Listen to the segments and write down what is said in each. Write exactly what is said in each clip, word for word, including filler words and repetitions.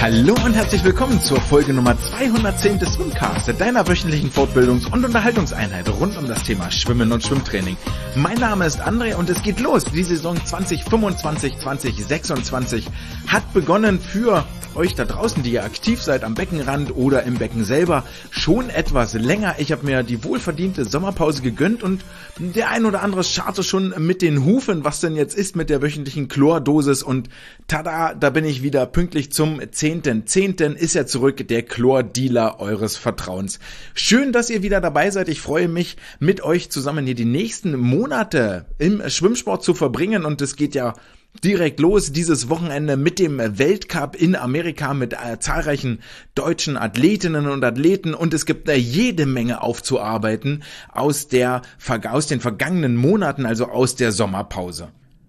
Hallo und herzlich willkommen zur Folge Nummer zweihundertzehn des Swimcast, deiner wöchentlichen Fortbildungs- und Unterhaltungseinheit rund um das Thema Schwimmen und Schwimmtraining. Mein Name ist André und es geht los. Die Saison zwanzig fünfundzwanzig zwanzig sechsundzwanzig hat begonnen für euch da draußen, die ihr aktiv seid am Beckenrand oder im Becken selber, schon etwas länger. Ich habe mir die wohlverdiente Sommerpause gegönnt und der ein oder andere scharte schon mit den Hufen, was denn jetzt ist mit der wöchentlichen Chlordosis, und tada, da bin ich wieder pünktlich zum zehnten zehnten ist er zurück, der Chlordealer eures Vertrauens. Schön, dass ihr wieder dabei seid. Ich freue mich, mit euch zusammen hier die nächsten Monate im Schwimmsport zu verbringen, und es geht ja direkt los dieses Wochenende mit dem Weltcup in Amerika mit äh, zahlreichen deutschen Athletinnen und Athleten, und es gibt da jede Menge aufzuarbeiten aus der aus den vergangenen Monaten, also aus der Sommerpause.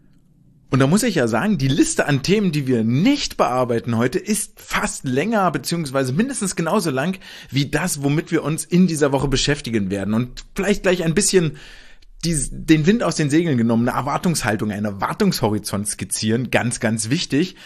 Und da muss ich ja sagen, die Liste an Themen, die wir nicht bearbeiten heute, ist fast länger beziehungsweise mindestens genauso lang wie das, womit wir uns in dieser Woche beschäftigen werden, und vielleicht gleich ein bisschen Die, den Wind aus den Segeln genommen, eine Erwartungshaltung, einen Erwartungshorizont skizzieren, ganz, ganz wichtig.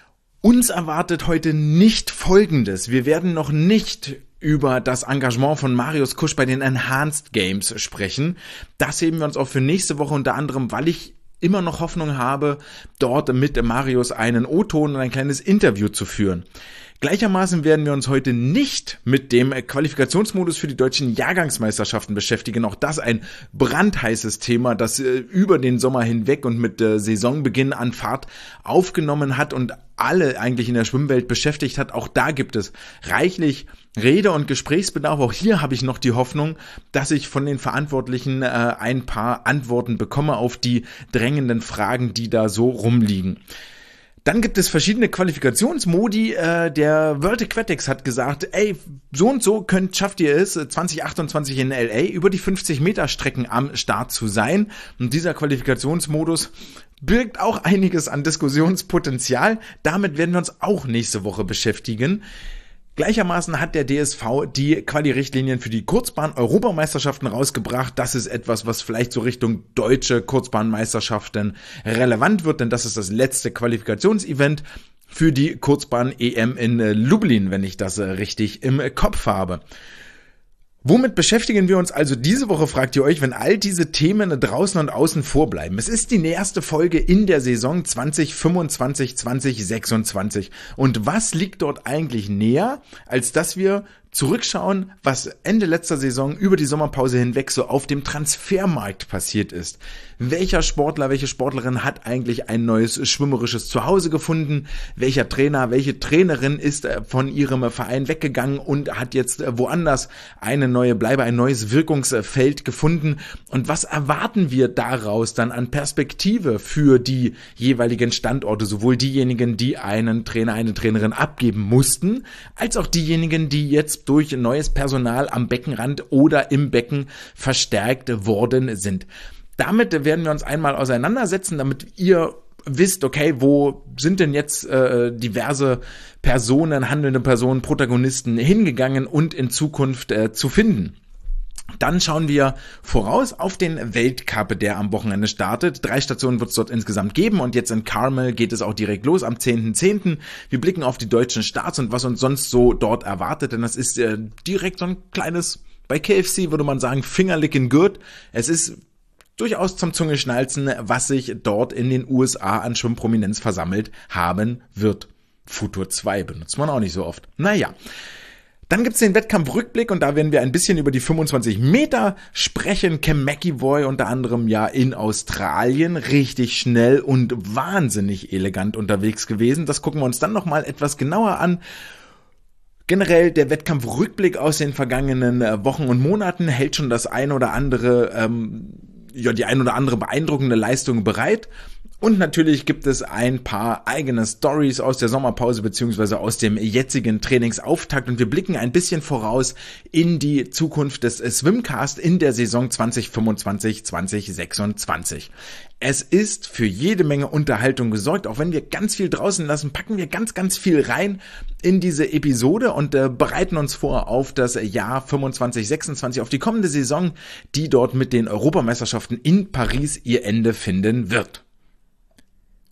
Uns erwartet heute nicht Folgendes: Wir werden noch nicht über das Engagement von Marius Kusch bei den Enhanced Games sprechen. Das heben wir uns auch für nächste Woche, unter anderem, weil ich immer noch Hoffnung habe, dort mit Marius einen O-Ton und ein kleines Interview zu führen. Gleichermaßen werden wir uns heute nicht mit dem Qualifikationsmodus für die deutschen Jahrgangsmeisterschaften beschäftigen. Auch das ein brandheißes Thema, das äh, über den Sommer hinweg und mit äh, Saisonbeginn an Fahrt aufgenommen hat und alle eigentlich in der Schwimmwelt beschäftigt hat. Auch da gibt es reichlich Rede- und Gesprächsbedarf. Auch hier habe ich noch die Hoffnung, dass ich von den Verantwortlichen äh, ein paar Antworten bekomme auf die drängenden Fragen, die da so rumliegen. Dann gibt es verschiedene Qualifikationsmodi. Äh, der World Aquatics hat gesagt, ey, so und so könnt, schafft ihr es, zwanzig achtundzwanzig in L A über die fünfzig Meter Strecken am Start zu sein. Und dieser Qualifikationsmodus birgt auch einiges an Diskussionspotenzial. Damit werden wir uns auch nächste Woche beschäftigen. Gleichermaßen hat der D S V die Quali-Richtlinien für die Kurzbahn-Europameisterschaften rausgebracht. Das ist etwas, was vielleicht so Richtung deutsche Kurzbahnmeisterschaften relevant wird, denn das ist das letzte Qualifikationsevent für die Kurzbahn-E M in Lublin, wenn ich das richtig im Kopf habe. Womit beschäftigen wir uns also diese Woche, fragt ihr euch, wenn all diese Themen draußen und außen vor bleiben? Es ist die erste Folge in der Saison zwanzig fünfundzwanzig zwanzig sechsundzwanzig. Und was liegt dort eigentlich näher, als dass wir zurückschauen, was Ende letzter Saison über die Sommerpause hinweg so auf dem Transfermarkt passiert ist? Welcher Sportler, welche Sportlerin hat eigentlich ein neues schwimmerisches Zuhause gefunden? Welcher Trainer, welche Trainerin ist von ihrem Verein weggegangen und hat jetzt woanders eine neue Bleibe, ein neues Wirkungsfeld gefunden? Und was erwarten wir daraus dann an Perspektive für die jeweiligen Standorte? Sowohl diejenigen, die einen Trainer, eine Trainerin abgeben mussten, als auch diejenigen, die jetzt durch neues Personal am Beckenrand oder im Becken verstärkt worden sind. Damit werden wir uns einmal auseinandersetzen, damit ihr wisst, okay, wo sind denn jetzt äh, diverse Personen, handelnde Personen, Protagonisten hingegangen und in Zukunft äh, zu finden. Dann schauen wir voraus auf den Weltcup, der am Wochenende startet. Drei Stationen wird es dort insgesamt geben, und jetzt in Carmel geht es auch direkt los am zehnten zehnten Wir blicken auf die deutschen Starts und was uns sonst so dort erwartet, denn das ist äh, direkt so ein kleines, bei K F C würde man sagen, Fingerlicking good. Es ist durchaus zum Zungeschnalzen, was sich dort in den U S A an Schwimmprominenz versammelt haben wird. Futur zwei benutzt man auch nicht so oft. Naja. Dann gibt's den Wettkampfrückblick, und da werden wir ein bisschen über die fünfundzwanzig Meter sprechen. Cam McEvoy unter anderem ja in Australien richtig schnell und wahnsinnig elegant unterwegs gewesen. Das gucken wir uns dann nochmal etwas genauer an. Generell der Wettkampfrückblick aus den vergangenen Wochen und Monaten hält schon das ein oder andere, ähm, ja, die ein oder andere beeindruckende Leistung bereit. Und natürlich gibt es ein paar eigene Stories aus der Sommerpause beziehungsweise aus dem jetzigen Trainingsauftakt, und wir blicken ein bisschen voraus in die Zukunft des Swimcast in der Saison zwanzig fünfundzwanzig zwanzig sechsundzwanzig. Es ist für jede Menge Unterhaltung gesorgt. Auch wenn wir ganz viel draußen lassen, packen wir ganz, ganz viel rein in diese Episode und äh, bereiten uns vor auf das Jahr fünfundzwanzig sechsundzwanzig, auf die kommende Saison, die dort mit den Europameisterschaften in Paris ihr Ende finden wird.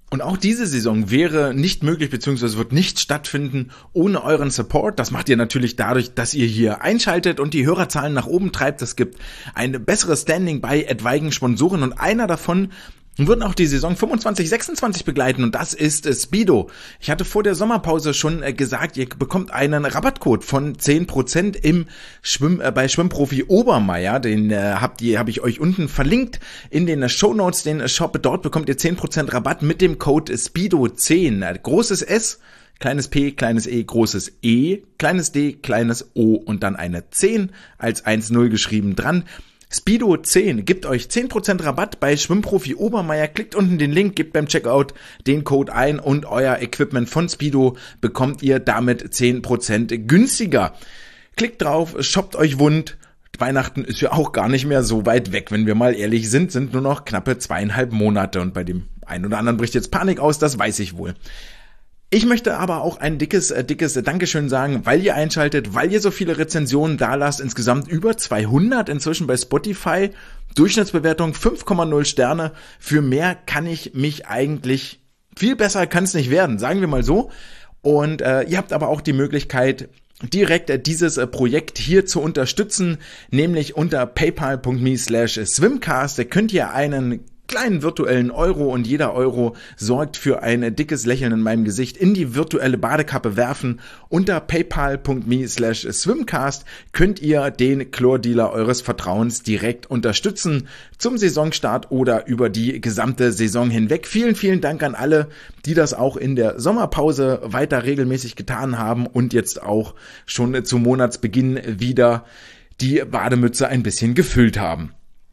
Und auch diese Saison wäre nicht möglich bzw. wird nicht stattfinden ohne euren Support. Das macht ihr natürlich dadurch, dass ihr hier einschaltet und die Hörerzahlen nach oben treibt. Es gibt ein besseres Standing bei etwaigen Sponsoren und einer davon wird auch die Saison fünfundzwanzig sechsundzwanzig begleiten und das ist äh, Speedo. Ich hatte vor der Sommerpause schon äh, gesagt, ihr bekommt einen Rabattcode von zehn Prozent im Schwimm äh, bei Schwimmprofi Obermeier. Den äh, habt ihr habe ich euch unten verlinkt in den äh, Shownotes, den äh, Shop. Dort bekommt ihr zehn Prozent Rabatt mit dem Code Speedo zehn. Äh, großes S, kleines P, kleines E, großes E, kleines D, kleines O und dann eine zehn als eins null geschrieben dran. Speedo zehn gibt euch zehn Prozent Rabatt bei Schwimmprofi Obermeier. Klickt unten den Link, gebt beim Checkout den Code ein und euer Equipment von Speedo bekommt ihr damit zehn Prozent günstiger. Klickt drauf, shoppt euch wund. Weihnachten ist ja auch gar nicht mehr so weit weg, wenn wir mal ehrlich sind, sind nur noch knappe zweieinhalb Monate und bei dem einen oder anderen bricht jetzt Panik aus, das weiß ich wohl. Ich möchte aber auch ein dickes, äh, dickes Dankeschön sagen, weil ihr einschaltet, weil ihr so viele Rezensionen da lasst, insgesamt über zweihundert inzwischen bei Spotify, Durchschnittsbewertung fünf Komma null Sterne, für mehr kann ich mich eigentlich, viel besser kann es nicht werden, sagen wir mal so, und äh, ihr habt aber auch die Möglichkeit, direkt äh, dieses äh, Projekt hier zu unterstützen, nämlich unter paypal.me slash swimcast, da könnt ihr einen kleinen virtuellen Euro und jeder Euro sorgt für ein dickes Lächeln in meinem Gesicht in die virtuelle Badekappe werfen. Unter paypal.me slash swimcast könnt ihr den Chlordealer eures Vertrauens direkt unterstützen zum Saisonstart oder über die gesamte Saison hinweg. Vielen, vielen Dank an alle, die das auch in der Sommerpause weiter regelmäßig getan haben und jetzt auch schon zum Monatsbeginn wieder die Bademütze ein bisschen gefüllt haben.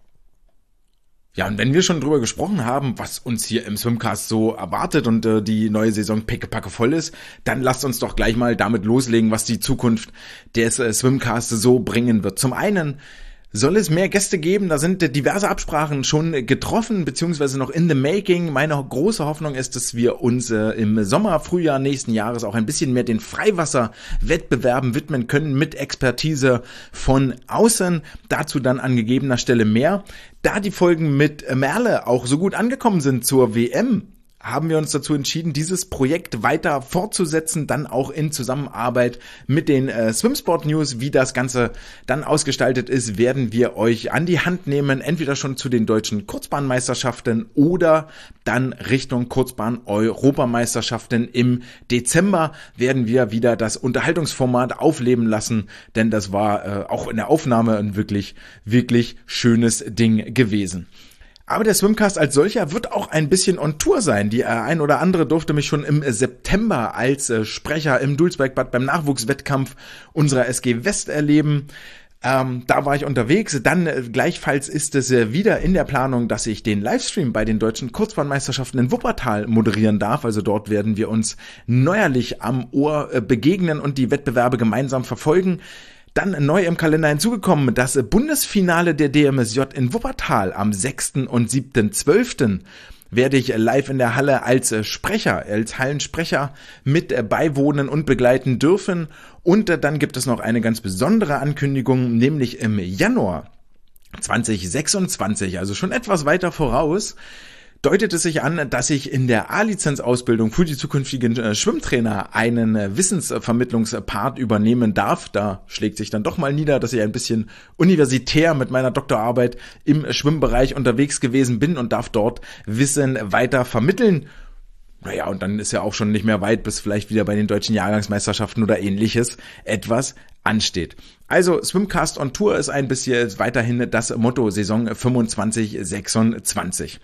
Ja, und wenn wir schon drüber gesprochen haben, was uns hier im Swimcast so erwartet und äh, die neue Saison pickepacke voll ist, dann lasst uns doch gleich mal damit loslegen, was die Zukunft des äh, Swimcasts so bringen wird. Zum einen soll es mehr Gäste geben, da sind äh, diverse Absprachen schon äh, getroffen, beziehungsweise noch in the making. Meine große Hoffnung ist, dass wir uns äh, im Sommer, Frühjahr nächsten Jahres auch ein bisschen mehr den Freiwasserwettbewerben widmen können mit Expertise von außen. Dazu dann an gegebener Stelle mehr. Da die Folgen mit Merle auch so gut angekommen sind zur W M, haben wir uns dazu entschieden, dieses Projekt weiter fortzusetzen, dann auch in Zusammenarbeit mit den äh, Swimsport News. Wie das Ganze dann ausgestaltet ist, werden wir euch an die Hand nehmen, entweder schon zu den deutschen Kurzbahnmeisterschaften oder dann Richtung Kurzbahn-Europameisterschaften im Dezember werden wir wieder das Unterhaltungsformat aufleben lassen, denn das war äh, auch in der Aufnahme ein wirklich, wirklich schönes Ding gewesen. Aber der Swimcast als solcher wird auch ein bisschen on Tour sein. Die äh, ein oder andere durfte mich schon im September als äh, Sprecher im Dulsbergbad beim Nachwuchswettkampf unserer S G West erleben. Ähm, da war ich unterwegs. Dann äh, gleichfalls ist es äh, wieder in der Planung, dass ich den Livestream bei den deutschen Kurzbahnmeisterschaften in Wuppertal moderieren darf. Also dort werden wir uns neuerlich am Ohr äh, begegnen und die Wettbewerbe gemeinsam verfolgen. Dann neu im Kalender hinzugekommen, das Bundesfinale der D M S J in Wuppertal am sechsten und siebten zwölften werde ich live in der Halle als Sprecher, als Hallensprecher mit beiwohnen und begleiten dürfen. Und dann gibt es noch eine ganz besondere Ankündigung, nämlich im Januar zwanzig sechsundzwanzig, also schon etwas weiter voraus, deutet es sich an, dass ich in der A-Lizenz-Ausbildung für die zukünftigen äh, Schwimmtrainer einen äh, Wissensvermittlungspart übernehmen darf. Da schlägt sich dann doch mal nieder, dass ich ein bisschen universitär mit meiner Doktorarbeit im Schwimmbereich unterwegs gewesen bin und darf dort Wissen weiter vermitteln. Naja, und dann ist ja auch schon nicht mehr weit, bis vielleicht wieder bei den deutschen Jahrgangsmeisterschaften oder ähnliches etwas ansteht. Also Swimcast on Tour ist ein bisschen weiterhin das Motto Saison fünfundzwanzig sechsundzwanzig.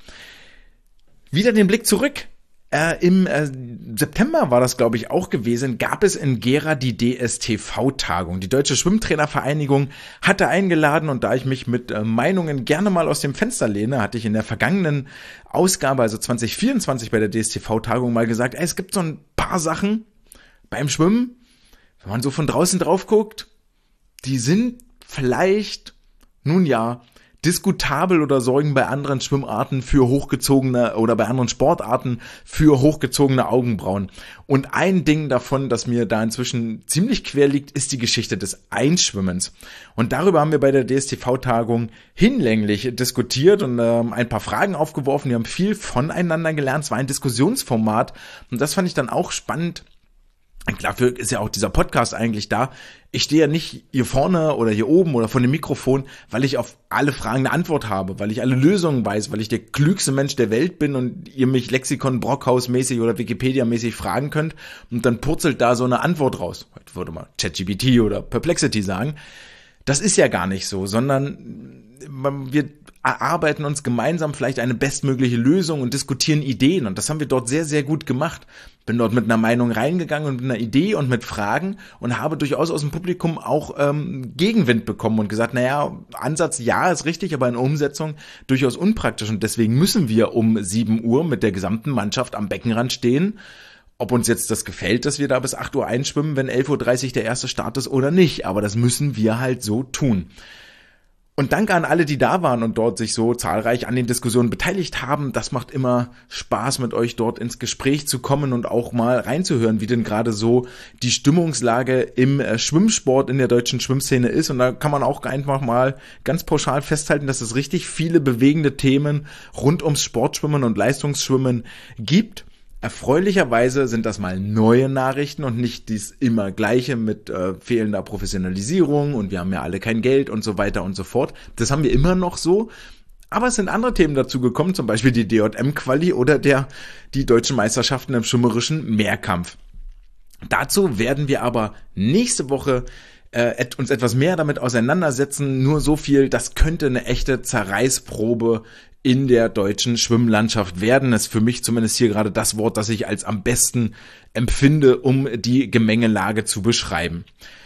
Wieder den Blick zurück. Äh, Im äh, September war das, glaube ich, auch gewesen, gab es in Gera die D S T V-Tagung. Die Deutsche Schwimmtrainervereinigung hatte eingeladen und da ich mich mit äh, Meinungen gerne mal aus dem Fenster lehne, hatte ich in der vergangenen Ausgabe, also zwanzig vierundzwanzig bei der D S T V-Tagung mal gesagt, ey, es gibt so ein paar Sachen beim Schwimmen, wenn man so von draußen drauf guckt, die sind vielleicht, nun ja, diskutabel oder sorgen bei anderen Schwimmarten für hochgezogene oder bei anderen Sportarten für hochgezogene Augenbrauen. Und ein Ding davon, das mir da inzwischen ziemlich quer liegt, ist die Geschichte des Einschwimmens. Und darüber haben wir bei der D S T V-Tagung hinlänglich diskutiert und ähm, ein paar Fragen aufgeworfen. Wir haben viel voneinander gelernt. Es war ein Diskussionsformat und das fand ich dann auch spannend. Dafür ist ja auch dieser Podcast eigentlich da. Ich stehe ja nicht hier vorne oder hier oben oder vor dem Mikrofon, weil ich auf alle Fragen eine Antwort habe, weil ich alle Lösungen weiß, weil ich der klügste Mensch der Welt bin und ihr mich Lexikon Brockhaus-mäßig oder Wikipedia-mäßig fragen könnt und dann purzelt da so eine Antwort raus. Heute würde man ChatGPT oder Perplexity sagen. Das ist ja gar nicht so, sondern wir erarbeiten uns gemeinsam vielleicht eine bestmögliche Lösung und diskutieren Ideen. Und das haben wir dort sehr, sehr gut gemacht. Bin dort mit einer Meinung reingegangen und mit einer Idee und mit Fragen und habe durchaus aus dem Publikum auch ähm, Gegenwind bekommen und gesagt, naja, Ansatz ja ist richtig, aber in Umsetzung durchaus unpraktisch. Und deswegen müssen wir um sieben Uhr mit der gesamten Mannschaft am Beckenrand stehen. Ob uns jetzt das gefällt, dass wir da bis acht Uhr einschwimmen, wenn elf Uhr dreißig der erste Start ist oder nicht. Aber das müssen wir halt so tun. Und danke an alle, die da waren und dort sich so zahlreich an den Diskussionen beteiligt haben. Das macht immer Spaß, mit euch dort ins Gespräch zu kommen und auch mal reinzuhören, wie denn gerade so die Stimmungslage im Schwimmsport in der deutschen Schwimmszene ist. Und da kann man auch einfach mal ganz pauschal festhalten, dass es richtig viele bewegende Themen rund ums Sportschwimmen und Leistungsschwimmen gibt. Erfreulicherweise sind das mal neue Nachrichten und nicht dies immer Gleiche mit äh, fehlender Professionalisierung und wir haben ja alle kein Geld und so weiter und so fort. Das haben wir immer noch so. Aber es sind andere Themen dazu gekommen, zum Beispiel die D J M-Quali oder der die deutschen Meisterschaften im schwimmerischen Mehrkampf. Dazu werden wir aber nächste Woche äh, uns etwas mehr damit auseinandersetzen. Nur so viel, das könnte eine echte Zerreißprobe in der deutschen Schwimmlandschaft werden. Das ist für mich zumindest hier gerade das Wort, das ich als am besten empfinde, um die Gemengelage zu beschreiben.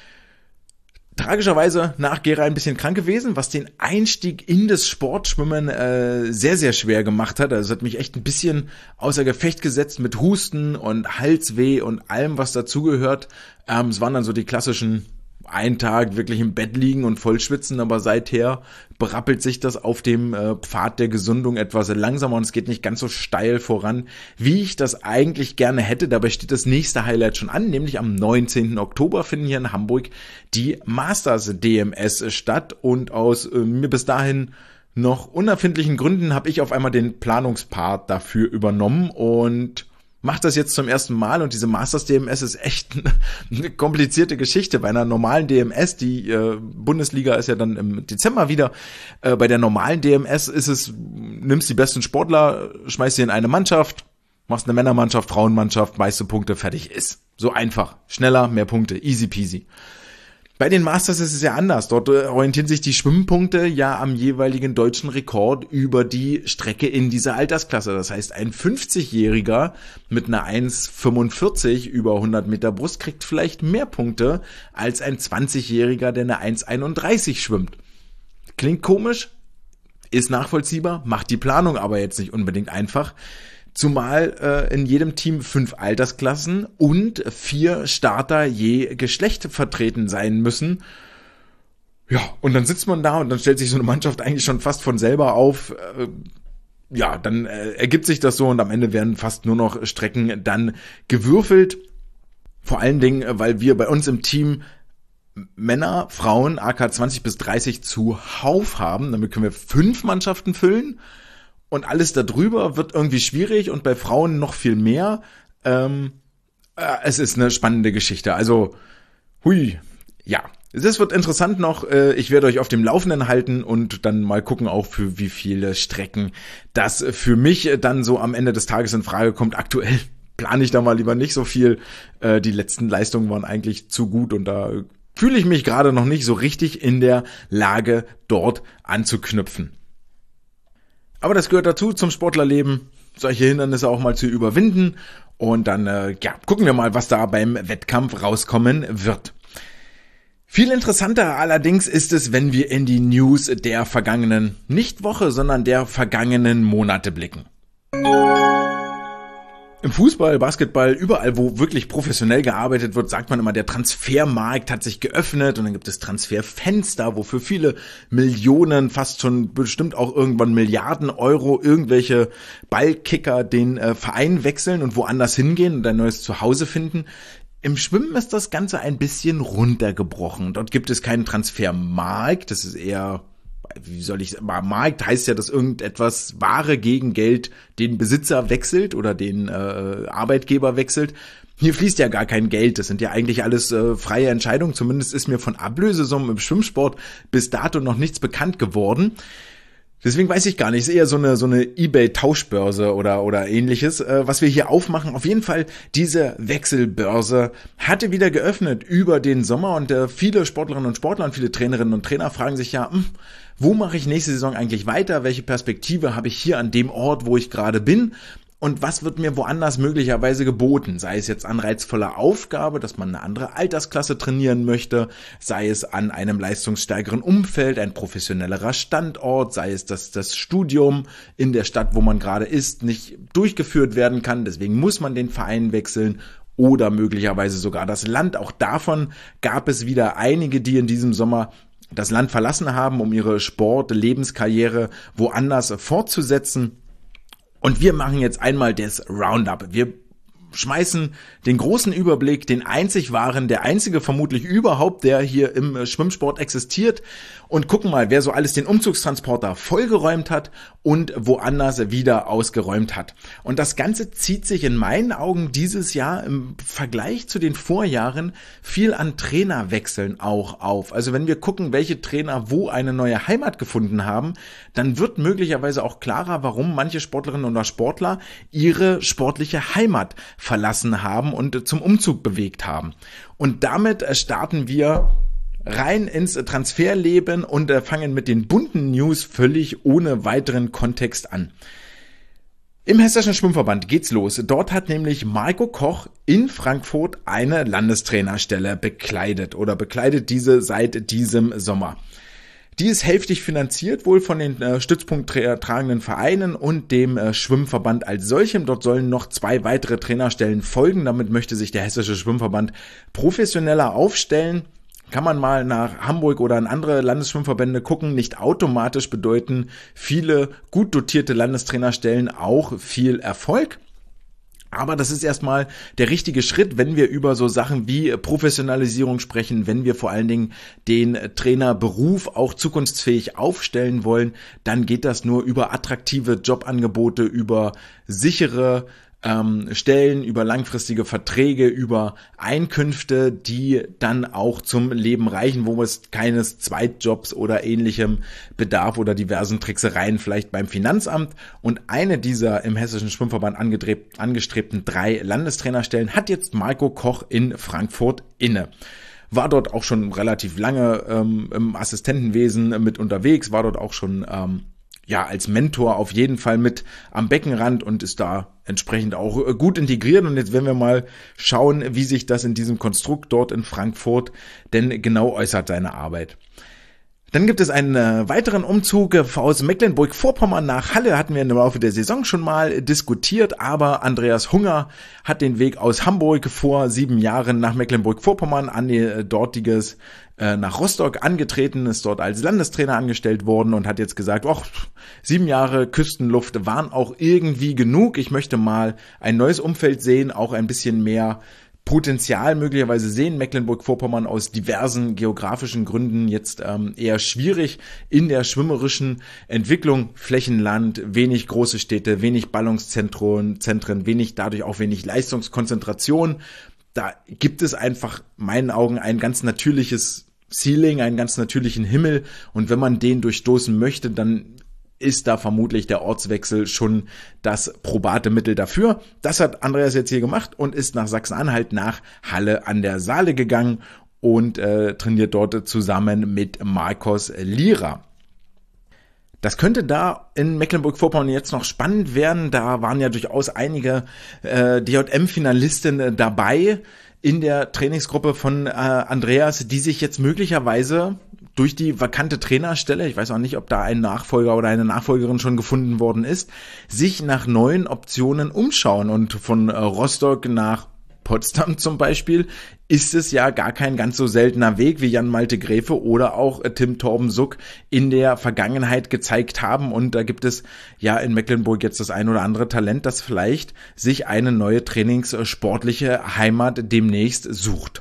Tragischerweise nach Gera ein bisschen krank gewesen, was den Einstieg in das Sportschwimmen äh, sehr, sehr schwer gemacht hat. Also es hat mich echt ein bisschen außer Gefecht gesetzt mit Husten und Halsweh und allem, was dazugehört. Ähm, es waren dann so die klassischen einen Tag wirklich im Bett liegen und voll schwitzen, aber seither berappelt sich das auf dem äh, Pfad der Gesundung etwas langsamer und es geht nicht ganz so steil voran, wie ich das eigentlich gerne hätte. Dabei steht das nächste Highlight schon an, nämlich am neunzehnten Oktober finden hier in Hamburg die Masters D M S statt und aus äh, mir bis dahin noch unerfindlichen Gründen habe ich auf einmal den Planungspart dafür übernommen und macht das jetzt zum ersten Mal und diese Masters D M S ist echt eine komplizierte Geschichte. Bei einer normalen D M S, die äh, Bundesliga ist ja dann im Dezember wieder, äh, bei der normalen D M S ist es, nimmst die besten Sportler, schmeißt sie in eine Mannschaft, machst eine Männermannschaft, Frauenmannschaft, meiste Punkte, fertig ist. So einfach, schneller, mehr Punkte, easy peasy. Bei den Masters ist es ja anders. Dort orientieren sich die Schwimmpunkte ja am jeweiligen deutschen Rekord über die Strecke in dieser Altersklasse. Das heißt, ein fünfzigjähriger mit einer eins fünfundvierzig über hundert Meter Brust kriegt vielleicht mehr Punkte als ein zwanzigjähriger, der eine eins einunddreißig schwimmt. Klingt komisch, ist nachvollziehbar, macht die Planung aber jetzt nicht unbedingt einfach. Zumal äh, in jedem Team fünf Altersklassen und vier Starter je Geschlecht vertreten sein müssen. Ja, und dann sitzt man da und dann stellt sich so eine Mannschaft eigentlich schon fast von selber auf. Äh, ja, dann äh, ergibt sich das so und am Ende werden fast nur noch Strecken dann gewürfelt. Vor allen Dingen, weil wir bei uns im Team Männer, Frauen, A K zwanzig bis dreißig zuhauf haben. Damit können wir fünf Mannschaften füllen. Und alles darüber wird irgendwie schwierig und bei Frauen noch viel mehr. Ähm, äh, es ist eine spannende Geschichte. Also, hui, ja. Es wird interessant noch. Äh, ich werde euch auf dem Laufenden halten und dann mal gucken auch für wie viele Strecken das für mich dann so am Ende des Tages in Frage kommt. Aktuell plane ich da mal lieber nicht so viel. Äh, die letzten Leistungen waren eigentlich zu gut und da fühle ich mich gerade noch nicht so richtig in der Lage, dort anzuknüpfen. Aber das gehört dazu, zum Sportlerleben, solche Hindernisse auch mal zu überwinden. Und dann äh, ja, gucken wir mal, was da beim Wettkampf rauskommen wird. Viel interessanter allerdings ist es, wenn wir in die News der vergangenen, nicht Woche, sondern der vergangenen Monate blicken. Im Fußball, Basketball, überall, wo wirklich professionell gearbeitet wird, sagt man immer, der Transfermarkt hat sich geöffnet und dann gibt es Transferfenster, wo für viele Millionen, fast schon bestimmt auch irgendwann Milliarden Euro irgendwelche Ballkicker den äh, Verein wechseln und woanders hingehen und ein neues Zuhause finden. Im Schwimmen ist das Ganze ein bisschen runtergebrochen. Dort gibt es keinen Transfermarkt, das ist eher... Wie soll ich sagen, Markt heißt ja, dass irgendetwas Ware gegen Geld den Besitzer wechselt oder den äh, Arbeitgeber wechselt. Hier fließt ja gar kein Geld, das sind ja eigentlich alles äh, freie Entscheidungen. Zumindest ist mir von Ablösesummen im Schwimmsport bis dato noch nichts bekannt geworden. Deswegen weiß ich gar nicht, ist eher so eine so eine eBay-Tauschbörse oder oder ähnliches, äh, was wir hier aufmachen. Auf jeden Fall, diese Wechselbörse hatte wieder geöffnet über den Sommer und äh, viele Sportlerinnen und Sportler und viele Trainerinnen und Trainer fragen sich ja, hm, wo mache ich nächste Saison eigentlich weiter? Welche Perspektive habe ich hier an dem Ort, wo ich gerade bin? Und was wird mir woanders möglicherweise geboten? Sei es jetzt anreizvolle Aufgabe, dass man eine andere Altersklasse trainieren möchte, sei es an einem leistungsstärkeren Umfeld, ein professionellerer Standort, sei es, dass das Studium in der Stadt, wo man gerade ist, nicht durchgeführt werden kann, deswegen muss man den Verein wechseln oder möglicherweise sogar das Land. Auch davon gab es wieder einige, die in diesem Sommer das Land verlassen haben, um ihre Sport-Lebenskarriere woanders fortzusetzen. Und wir machen jetzt einmal das Roundup. Wir schmeißen den großen Überblick, den einzig wahren, der einzige vermutlich überhaupt, der hier im Schwimmsport existiert und gucken mal, wer so alles den Umzugstransporter vollgeräumt hat und woanders wieder ausgeräumt hat. Und das Ganze zieht sich in meinen Augen dieses Jahr im Vergleich zu den Vorjahren viel an Trainerwechseln auch auf. Also wenn wir gucken, welche Trainer wo eine neue Heimat gefunden haben, dann wird möglicherweise auch klarer, warum manche Sportlerinnen oder Sportler ihre sportliche Heimat verlassen haben und zum Umzug bewegt haben. Und damit starten wir rein ins Transferleben und fangen mit den bunten News völlig ohne weiteren Kontext an. Im Hessischen Schwimmverband geht's los. Dort hat nämlich Marco Koch in Frankfurt eine Landestrainerstelle bekleidet oder bekleidet diese seit diesem Sommer. Die ist hälftig finanziert, wohl von den äh, stützpunkttragenden Vereinen und dem äh, Schwimmverband als solchem. Dort sollen noch zwei weitere Trainerstellen folgen. Damit möchte sich der Hessische Schwimmverband professioneller aufstellen. Kann man mal nach Hamburg oder in andere Landesschwimmverbände gucken, nicht automatisch bedeuten viele gut dotierte Landestrainerstellen auch viel Erfolg. Aber das ist erstmal der richtige Schritt, wenn wir über so Sachen wie Professionalisierung sprechen, wenn wir vor allen Dingen den Trainerberuf auch zukunftsfähig aufstellen wollen, dann geht das nur über attraktive Jobangebote, über sichere ähm, Stellen, über langfristige Verträge, über Einkünfte, die dann auch zum Leben reichen, wo es keines Zweitjobs oder ähnlichem bedarf oder diversen Tricksereien vielleicht beim Finanzamt. Und eine dieser im Hessischen Schwimmverband angestrebten drei Landestrainerstellen hat jetzt Marco Koch in Frankfurt inne. War dort auch schon relativ lange ähm, im Assistentenwesen mit unterwegs, war dort auch schon ähm, ja als Mentor auf jeden Fall mit am Beckenrand und ist da entsprechend auch gut integriert. Und jetzt werden wir mal schauen, wie sich das in diesem Konstrukt dort in Frankfurt denn genau äußert, seine Arbeit. Dann gibt es einen äh, weiteren Umzug aus Mecklenburg-Vorpommern nach Halle, hatten wir im Laufe der Saison schon mal diskutiert, aber Andreas Hunger hat den Weg aus Hamburg vor sieben Jahren nach Mecklenburg-Vorpommern an ihr dortiges äh, nach Rostock angetreten, ist dort als Landestrainer angestellt worden und hat jetzt gesagt, ach, sieben Jahre Küstenluft waren auch irgendwie genug, ich möchte mal ein neues Umfeld sehen, auch ein bisschen mehr Potenzial möglicherweise sehen. Mecklenburg-Vorpommern aus diversen geografischen Gründen jetzt ähm, eher schwierig in der schwimmerischen Entwicklung. Flächenland, wenig große Städte, wenig Ballungszentren, Zentren, wenig, dadurch auch wenig Leistungskonzentration. Da gibt es einfach in meinen Augen ein ganz natürliches Ceiling, einen ganz natürlichen Himmel. Und wenn man den durchstoßen möchte, dann ist da vermutlich der Ortswechsel schon das probate Mittel dafür. Das hat Andreas jetzt hier gemacht und ist nach Sachsen-Anhalt nach Halle an der Saale gegangen und äh, trainiert dort zusammen mit Marcos Lira. Das könnte da in Mecklenburg-Vorpommern jetzt noch spannend werden. Da waren ja durchaus einige äh, D J M-Finalisten äh, dabei in der Trainingsgruppe von äh, Andreas, die sich jetzt möglicherweise durch die vakante Trainerstelle, ich weiß auch nicht, ob da ein Nachfolger oder eine Nachfolgerin schon gefunden worden ist, sich nach neuen Optionen umschauen. Und von Rostock nach Potsdam zum Beispiel ist es ja gar kein ganz so seltener Weg, wie Jan-Malte Gräfe oder auch Tim Torben-Suck in der Vergangenheit gezeigt haben. Und da gibt es ja in Mecklenburg jetzt das ein oder andere Talent, das vielleicht sich eine neue trainingssportliche Heimat demnächst sucht.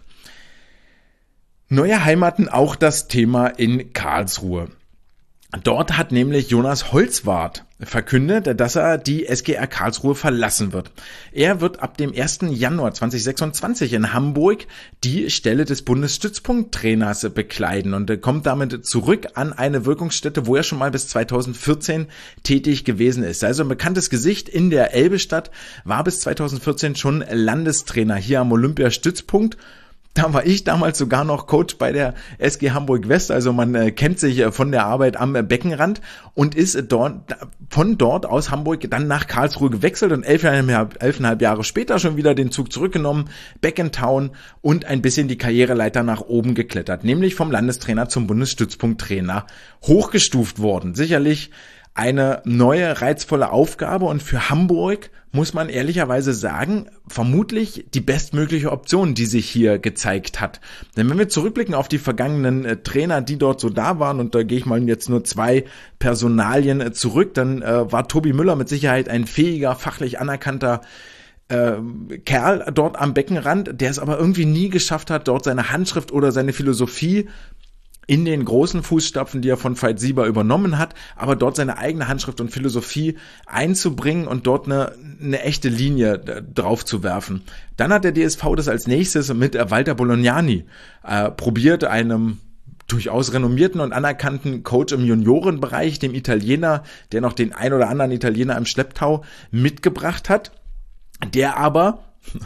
Neue Heimaten, auch das Thema in Karlsruhe. Dort hat nämlich Jonas Holzwarth verkündet, dass er die S G R Karlsruhe verlassen wird. Er wird ab dem ersten Januar zweitausendsechsundzwanzig in Hamburg die Stelle des Bundesstützpunkttrainers bekleiden und kommt damit zurück an eine Wirkungsstätte, wo er schon mal bis zweitausendvierzehn tätig gewesen ist. Also ein bekanntes Gesicht in der Elbestadt, war bis zweitausendvierzehn schon Landestrainer hier am Olympiastützpunkt. Da war ich damals sogar noch Coach bei der S G Hamburg West, also man äh, kennt sich äh, von der Arbeit am äh, Beckenrand und ist äh, dort von dort aus Hamburg dann nach Karlsruhe gewechselt und elfeinhalb, elfeinhalb Jahre später schon wieder den Zug zurückgenommen, back in town und ein bisschen die Karriereleiter nach oben geklettert, nämlich vom Landestrainer zum Bundesstützpunkttrainer hochgestuft worden. Sicherlich eine neue, reizvolle Aufgabe und für Hamburg muss man ehrlicherweise sagen, vermutlich die bestmögliche Option, die sich hier gezeigt hat. Denn wenn wir zurückblicken auf die vergangenen äh, Trainer, die dort so da waren, und da gehe ich mal jetzt nur zwei Personalien äh, zurück, dann äh, war Tobi Müller mit Sicherheit ein fähiger, fachlich anerkannter äh, Kerl dort am Beckenrand, der es aber irgendwie nie geschafft hat, dort seine Handschrift oder seine Philosophie in den großen Fußstapfen, die er von Veit Sieber übernommen hat, aber dort seine eigene Handschrift und Philosophie einzubringen und dort eine, eine echte Linie drauf zu werfen. Dann hat der D S V das als nächstes mit Walter Bolognani äh, probiert, einem durchaus renommierten und anerkannten Coach im Juniorenbereich, dem Italiener, der noch den ein oder anderen Italiener im Schlepptau mitgebracht hat, der aber,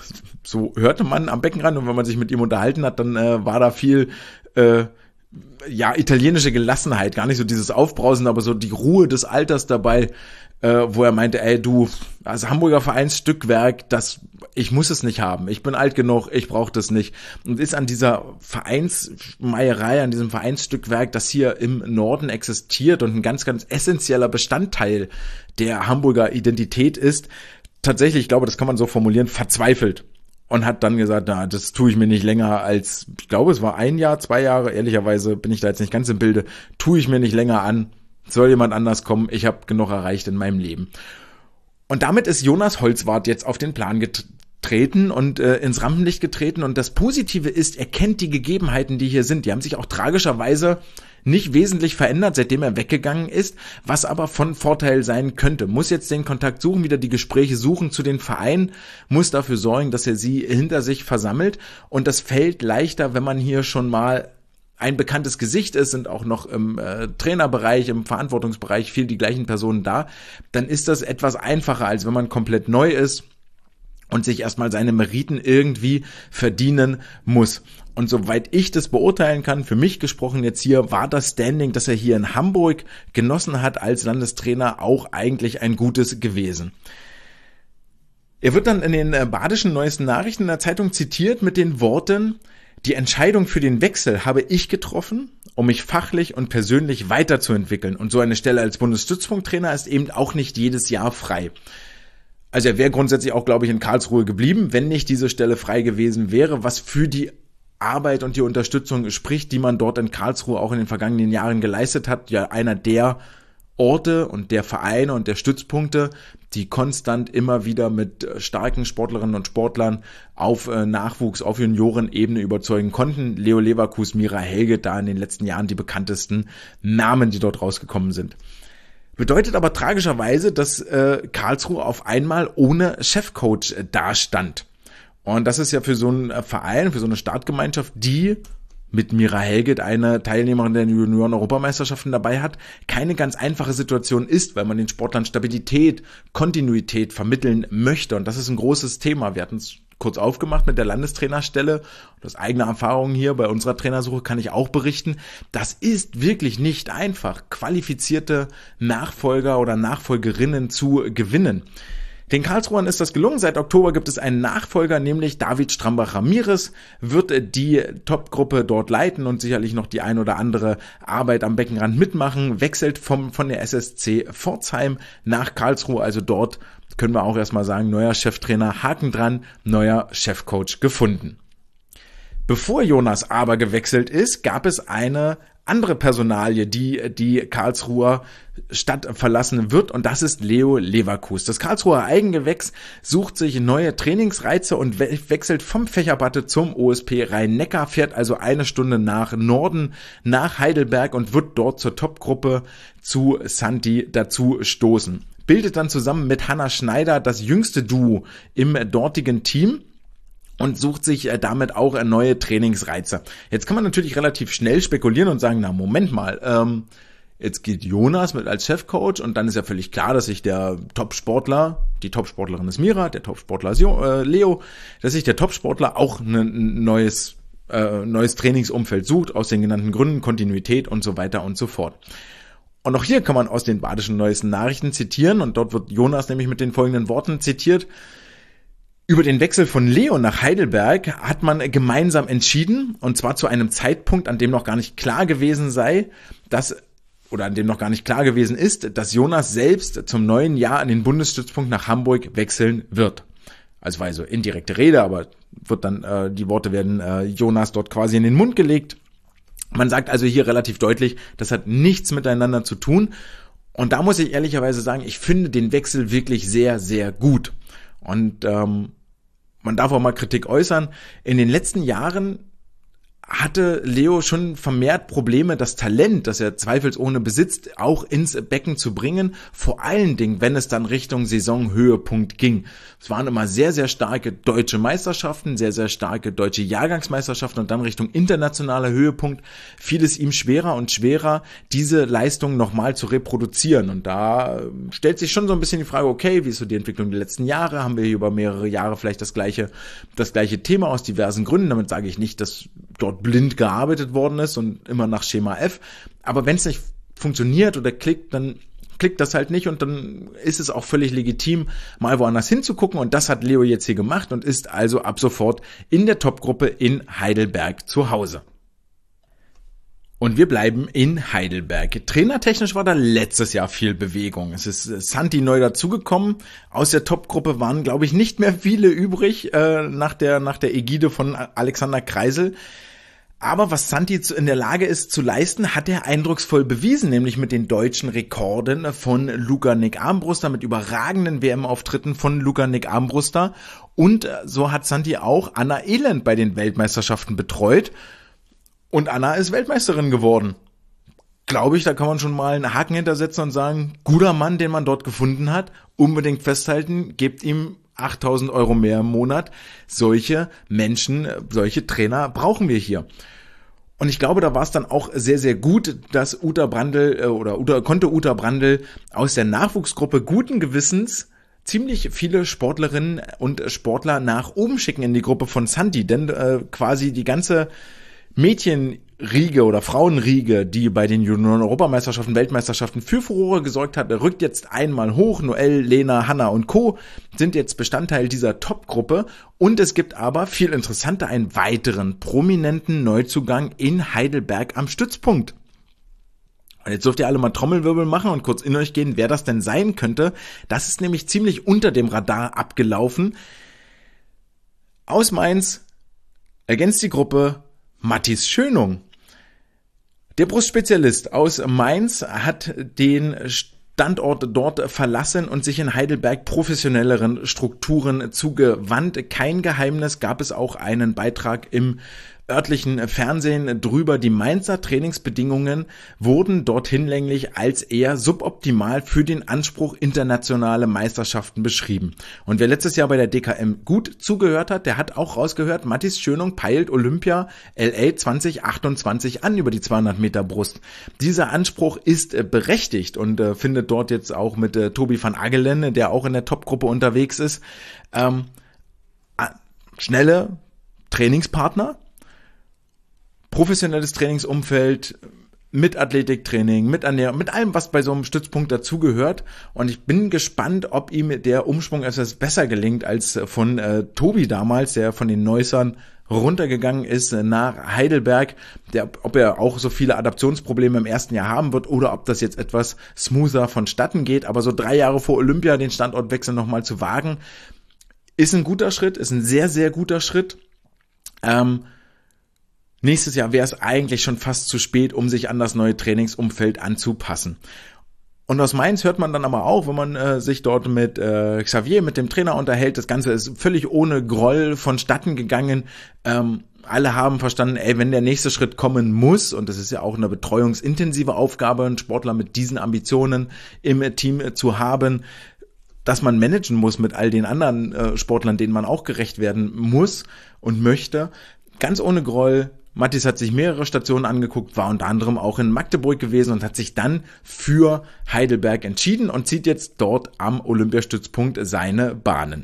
so hörte man am Beckenrand, und wenn man sich mit ihm unterhalten hat, dann äh, war da viel äh, ja, italienische Gelassenheit, gar nicht so dieses Aufbrausen, aber so die Ruhe des Alters dabei, äh, wo er meinte, ey, du, also Hamburger Vereinsstückwerk, das, ich muss es nicht haben, ich bin alt genug, ich brauche das nicht, und ist an dieser Vereinsmeierei, an diesem Vereinsstückwerk, das hier im Norden existiert und ein ganz, ganz essentieller Bestandteil der Hamburger Identität ist, tatsächlich, ich glaube, das kann man so formulieren, verzweifelt. Und hat dann gesagt, na, das tue ich mir nicht länger als, ich glaube, es war ein Jahr, zwei Jahre, ehrlicherweise bin ich da jetzt nicht ganz im Bilde, tue ich mir nicht länger an, soll jemand anders kommen, ich habe genug erreicht in meinem Leben. Und damit ist Jonas Holzwarth jetzt auf den Plan getreten und äh, ins Rampenlicht getreten, und das Positive ist, er kennt die Gegebenheiten, die hier sind, die haben sich auch tragischerweise nicht wesentlich verändert, seitdem er weggegangen ist, was aber von Vorteil sein könnte. Muss jetzt den Kontakt suchen, wieder die Gespräche suchen zu den Vereinen, muss dafür sorgen, dass er sie hinter sich versammelt, und das fällt leichter, wenn man hier schon mal ein bekanntes Gesicht ist, sind auch noch im äh, Trainerbereich, im Verantwortungsbereich viel die gleichen Personen da, dann ist das etwas einfacher, als wenn man komplett neu ist und sich erstmal seine Meriten irgendwie verdienen muss. Und soweit ich das beurteilen kann, für mich gesprochen jetzt hier, war das Standing, das er hier in Hamburg genossen hat als Landestrainer, auch eigentlich ein gutes gewesen. Er wird dann in den badischen Neuesten Nachrichten in der Zeitung zitiert mit den Worten: Die Entscheidung für den Wechsel habe ich getroffen, um mich fachlich und persönlich weiterzuentwickeln. Und so eine Stelle als Bundesstützpunkttrainer ist eben auch nicht jedes Jahr frei. Also er wäre grundsätzlich auch, glaube ich, in Karlsruhe geblieben, wenn nicht diese Stelle frei gewesen wäre, was für die Arbeit und die Unterstützung spricht, die man dort in Karlsruhe auch in den vergangenen Jahren geleistet hat. Ja, einer der Orte und der Vereine und der Stützpunkte, die konstant immer wieder mit starken Sportlerinnen und Sportlern auf äh, Nachwuchs, auf Juniorenebene überzeugen konnten. Leo Leverkus, Mira Helge, da in den letzten Jahren die bekanntesten Namen, die dort rausgekommen sind. Bedeutet aber tragischerweise, dass äh, Karlsruhe auf einmal ohne Chefcoach äh, dastand. Und das ist ja für so einen Verein, für so eine Startgemeinschaft, die mit Mira Helget eine Teilnehmerin der Junioren-Europameisterschaften dabei hat, keine ganz einfache Situation ist, weil man den Sportlern Stabilität, Kontinuität vermitteln möchte. Und das ist ein großes Thema. Wir hatten es kurz aufgemacht mit der Landestrainerstelle. Und aus eigener Erfahrung hier bei unserer Trainersuche kann ich auch berichten, das ist wirklich nicht einfach, qualifizierte Nachfolger oder Nachfolgerinnen zu gewinnen. Den Karlsruhern ist das gelungen. Seit Oktober gibt es einen Nachfolger, nämlich David Strambach-Ramirez, wird die Top-Gruppe dort leiten und sicherlich noch die ein oder andere Arbeit am Beckenrand mitmachen. Wechselt vom, von der S S C Pforzheim nach Karlsruhe, also dort können wir auch erstmal sagen, neuer Cheftrainer, Haken dran, neuer Chefcoach gefunden. Bevor Jonas aber gewechselt ist, gab es eine andere Personalie, die die Karlsruher Stadt verlassen wird, und das ist Leo Leverkus. Das Karlsruher Eigengewächs sucht sich neue Trainingsreize und we- wechselt vom Fächerbatte zum O S P Rhein-Neckar, fährt also eine Stunde nach Norden, nach Heidelberg und wird dort zur Topgruppe zu Santi dazu stoßen. Bildet dann zusammen mit Hanna Schneider das jüngste Duo im dortigen Team und sucht sich damit auch neue Trainingsreize. Jetzt kann man natürlich relativ schnell spekulieren und sagen, na Moment mal, ähm, jetzt geht Jonas mit als Chefcoach und dann ist ja völlig klar, dass sich der Top-Sportler, die Top-Sportlerin ist Mira, der Top-Sportler ist äh, Leo, dass sich der Top-Sportler auch ein neues, äh, neues Trainingsumfeld sucht, aus den genannten Gründen, Kontinuität und so weiter und so fort. Und auch hier kann man aus den badischen neuesten Nachrichten zitieren, und dort wird Jonas nämlich mit den folgenden Worten zitiert: Über den Wechsel von Leo nach Heidelberg hat man gemeinsam entschieden, und zwar zu einem Zeitpunkt, an dem noch gar nicht klar gewesen sei, dass oder an dem noch gar nicht klar gewesen ist, dass Jonas selbst zum neuen Jahr an den Bundesstützpunkt nach Hamburg wechseln wird. Also war also indirekte Rede, aber wird dann äh, die Worte werden äh, Jonas dort quasi in den Mund gelegt. Man sagt also hier relativ deutlich, das hat nichts miteinander zu tun. Und da muss ich ehrlicherweise sagen, ich finde den Wechsel wirklich sehr, sehr gut. Und ähm, man darf auch mal Kritik äußern. In den letzten Jahren hatte Leo schon vermehrt Probleme, das Talent, das er zweifelsohne besitzt, auch ins Becken zu bringen. Vor allen Dingen, wenn es dann Richtung Saisonhöhepunkt ging. Es waren immer sehr, sehr starke deutsche Meisterschaften, sehr, sehr starke deutsche Jahrgangsmeisterschaften und dann Richtung internationaler Höhepunkt fiel es ihm schwerer und schwerer, diese Leistung nochmal zu reproduzieren. Und da stellt sich schon so ein bisschen die Frage, okay, wie ist so die Entwicklung der letzten Jahre? Haben wir hier über mehrere Jahre vielleicht das gleiche, das gleiche Thema aus diversen Gründen? Damit sage ich nicht, dass dort blind gearbeitet worden ist und immer nach Schema F. Aber wenn es nicht funktioniert oder klickt, dann klickt das halt nicht, und dann ist es auch völlig legitim, mal woanders hinzugucken, und das hat Leo jetzt hier gemacht und ist also ab sofort in der Topgruppe in Heidelberg zu Hause. Und wir bleiben in Heidelberg. Trainertechnisch war da letztes Jahr viel Bewegung. Es ist Santi neu dazugekommen. Aus der Topgruppe waren, glaube ich, nicht mehr viele übrig äh, nach der nach der Ägide von Alexander Kreisel. Aber was Santi in der Lage ist zu leisten, hat er eindrucksvoll bewiesen, nämlich mit den deutschen Rekorden von Luca Nick Armbruster, mit überragenden W M-Auftritten von Luca Nick Armbruster. Und so hat Santi auch Anna Elend bei den Weltmeisterschaften betreut. Und Anna ist Weltmeisterin geworden. Glaube ich, da kann man schon mal einen Haken hintersetzen und sagen, guter Mann, den man dort gefunden hat, unbedingt festhalten, gebt ihm achttausend Euro mehr im Monat. Solche Menschen, solche Trainer brauchen wir hier. Und ich glaube, da war es dann auch sehr, sehr gut, dass Uta Brandl oder Uta, konnte Uta Brandl aus der Nachwuchsgruppe guten Gewissens ziemlich viele Sportlerinnen und Sportler nach oben schicken in die Gruppe von Santi, denn äh, quasi die ganze Mädchenriege oder Frauenriege, die bei den Junioren-Europameisterschaften, Weltmeisterschaften für Furore gesorgt hat, rückt jetzt einmal hoch. Noelle, Lena, Hanna und Co. sind jetzt Bestandteil dieser Top-Gruppe. Und es gibt aber, viel interessanter, einen weiteren prominenten Neuzugang in Heidelberg am Stützpunkt. Und jetzt dürft ihr alle mal Trommelwirbel machen und kurz in euch gehen, wer das denn sein könnte. Das ist nämlich ziemlich unter dem Radar abgelaufen. Aus Mainz ergänzt die Gruppe Mathis Schönung. Der Brustspezialist aus Mainz hat den Standort dort verlassen und sich in Heidelberg professionelleren Strukturen zugewandt. Kein Geheimnis, gab es auch einen Beitrag im örtlichen Fernsehen drüber. Die Mainzer Trainingsbedingungen wurden dort hinlänglich als eher suboptimal für den Anspruch internationale Meisterschaften beschrieben. Und wer letztes Jahr bei der D K M gut zugehört hat, der hat auch rausgehört, Mathis Schönung peilt Olympia L A zwanzig achtundzwanzig an über die zweihundert Meter Brust. Dieser Anspruch ist äh, berechtigt und äh, findet dort jetzt auch mit äh, Tobi van Agelen, der auch in der Topgruppe unterwegs ist, ähm, äh, schnelle Trainingspartner, professionelles Trainingsumfeld, mit Athletiktraining, mit Ernährung, mit allem, was bei so einem Stützpunkt dazugehört. Und ich bin gespannt, ob ihm der Umschwung etwas besser gelingt als von äh, Tobi damals, der von den Neussern runtergegangen ist nach Heidelberg, der, ob er auch so viele Adaptionsprobleme im ersten Jahr haben wird oder ob das jetzt etwas smoother vonstatten geht. Aber so drei Jahre vor Olympia den Standortwechsel nochmal zu wagen, ist ein guter Schritt, ist ein sehr, sehr guter Schritt. Ähm, Nächstes Jahr wäre es eigentlich schon fast zu spät, um sich an das neue Trainingsumfeld anzupassen. Und aus Mainz hört man dann aber auch, wenn man äh, sich dort mit äh, Xavier, mit dem Trainer unterhält, das Ganze ist völlig ohne Groll vonstatten gegangen. Ähm, alle haben verstanden, ey, wenn der nächste Schritt kommen muss, und das ist ja auch eine betreuungsintensive Aufgabe, einen Sportler mit diesen Ambitionen im Team äh, zu haben, dass man managen muss mit all den anderen äh, Sportlern, denen man auch gerecht werden muss und möchte. Ganz ohne Groll. Mattis hat sich mehrere Stationen angeguckt, war unter anderem auch in Magdeburg gewesen und hat sich dann für Heidelberg entschieden und zieht jetzt dort am Olympiastützpunkt seine Bahnen.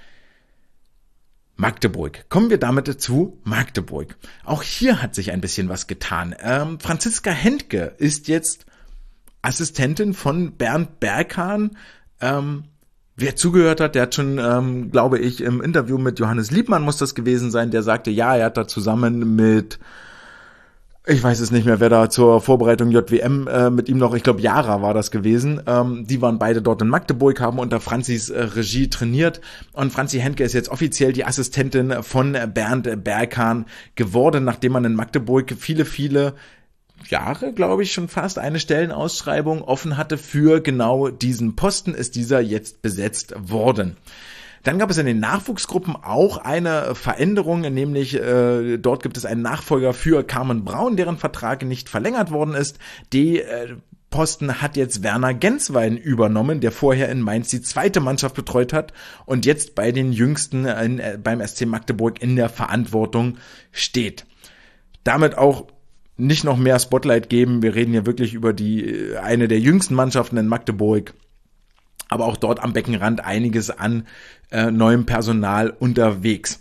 Magdeburg. Kommen wir damit zu Magdeburg. Auch hier hat sich ein bisschen was getan. Ähm, Franziska Hentke ist jetzt Assistentin von Bernd Berghahn. Ähm, Wer zugehört hat, der hat schon, ähm, glaube ich, im Interview mit Johannes Liebmann muss das gewesen sein, der sagte, ja, er hat da zusammen mit, ich weiß es nicht mehr, wer da zur Vorbereitung J W M äh, mit ihm noch, ich glaube, Jara war das gewesen, ähm, die waren beide dort in Magdeburg, haben unter Franzis äh, Regie trainiert und Franzi Hentke ist jetzt offiziell die Assistentin von Bernd Berghahn geworden, nachdem man in Magdeburg viele, viele Jahre, glaube ich, schon fast eine Stellenausschreibung offen hatte für genau diesen Posten, ist dieser jetzt besetzt worden. Dann gab es in den Nachwuchsgruppen auch eine Veränderung, nämlich äh, dort gibt es einen Nachfolger für Carmen Braun, deren Vertrag nicht verlängert worden ist. Die äh, Posten hat jetzt Werner Genswein übernommen, der vorher in Mainz die zweite Mannschaft betreut hat und jetzt bei den Jüngsten in, äh, beim S C Magdeburg in der Verantwortung steht. Damit auch nicht noch mehr Spotlight geben. Wir reden hier wirklich über die eine der jüngsten Mannschaften in Magdeburg, aber auch dort am Beckenrand einiges an äh, neuem Personal unterwegs.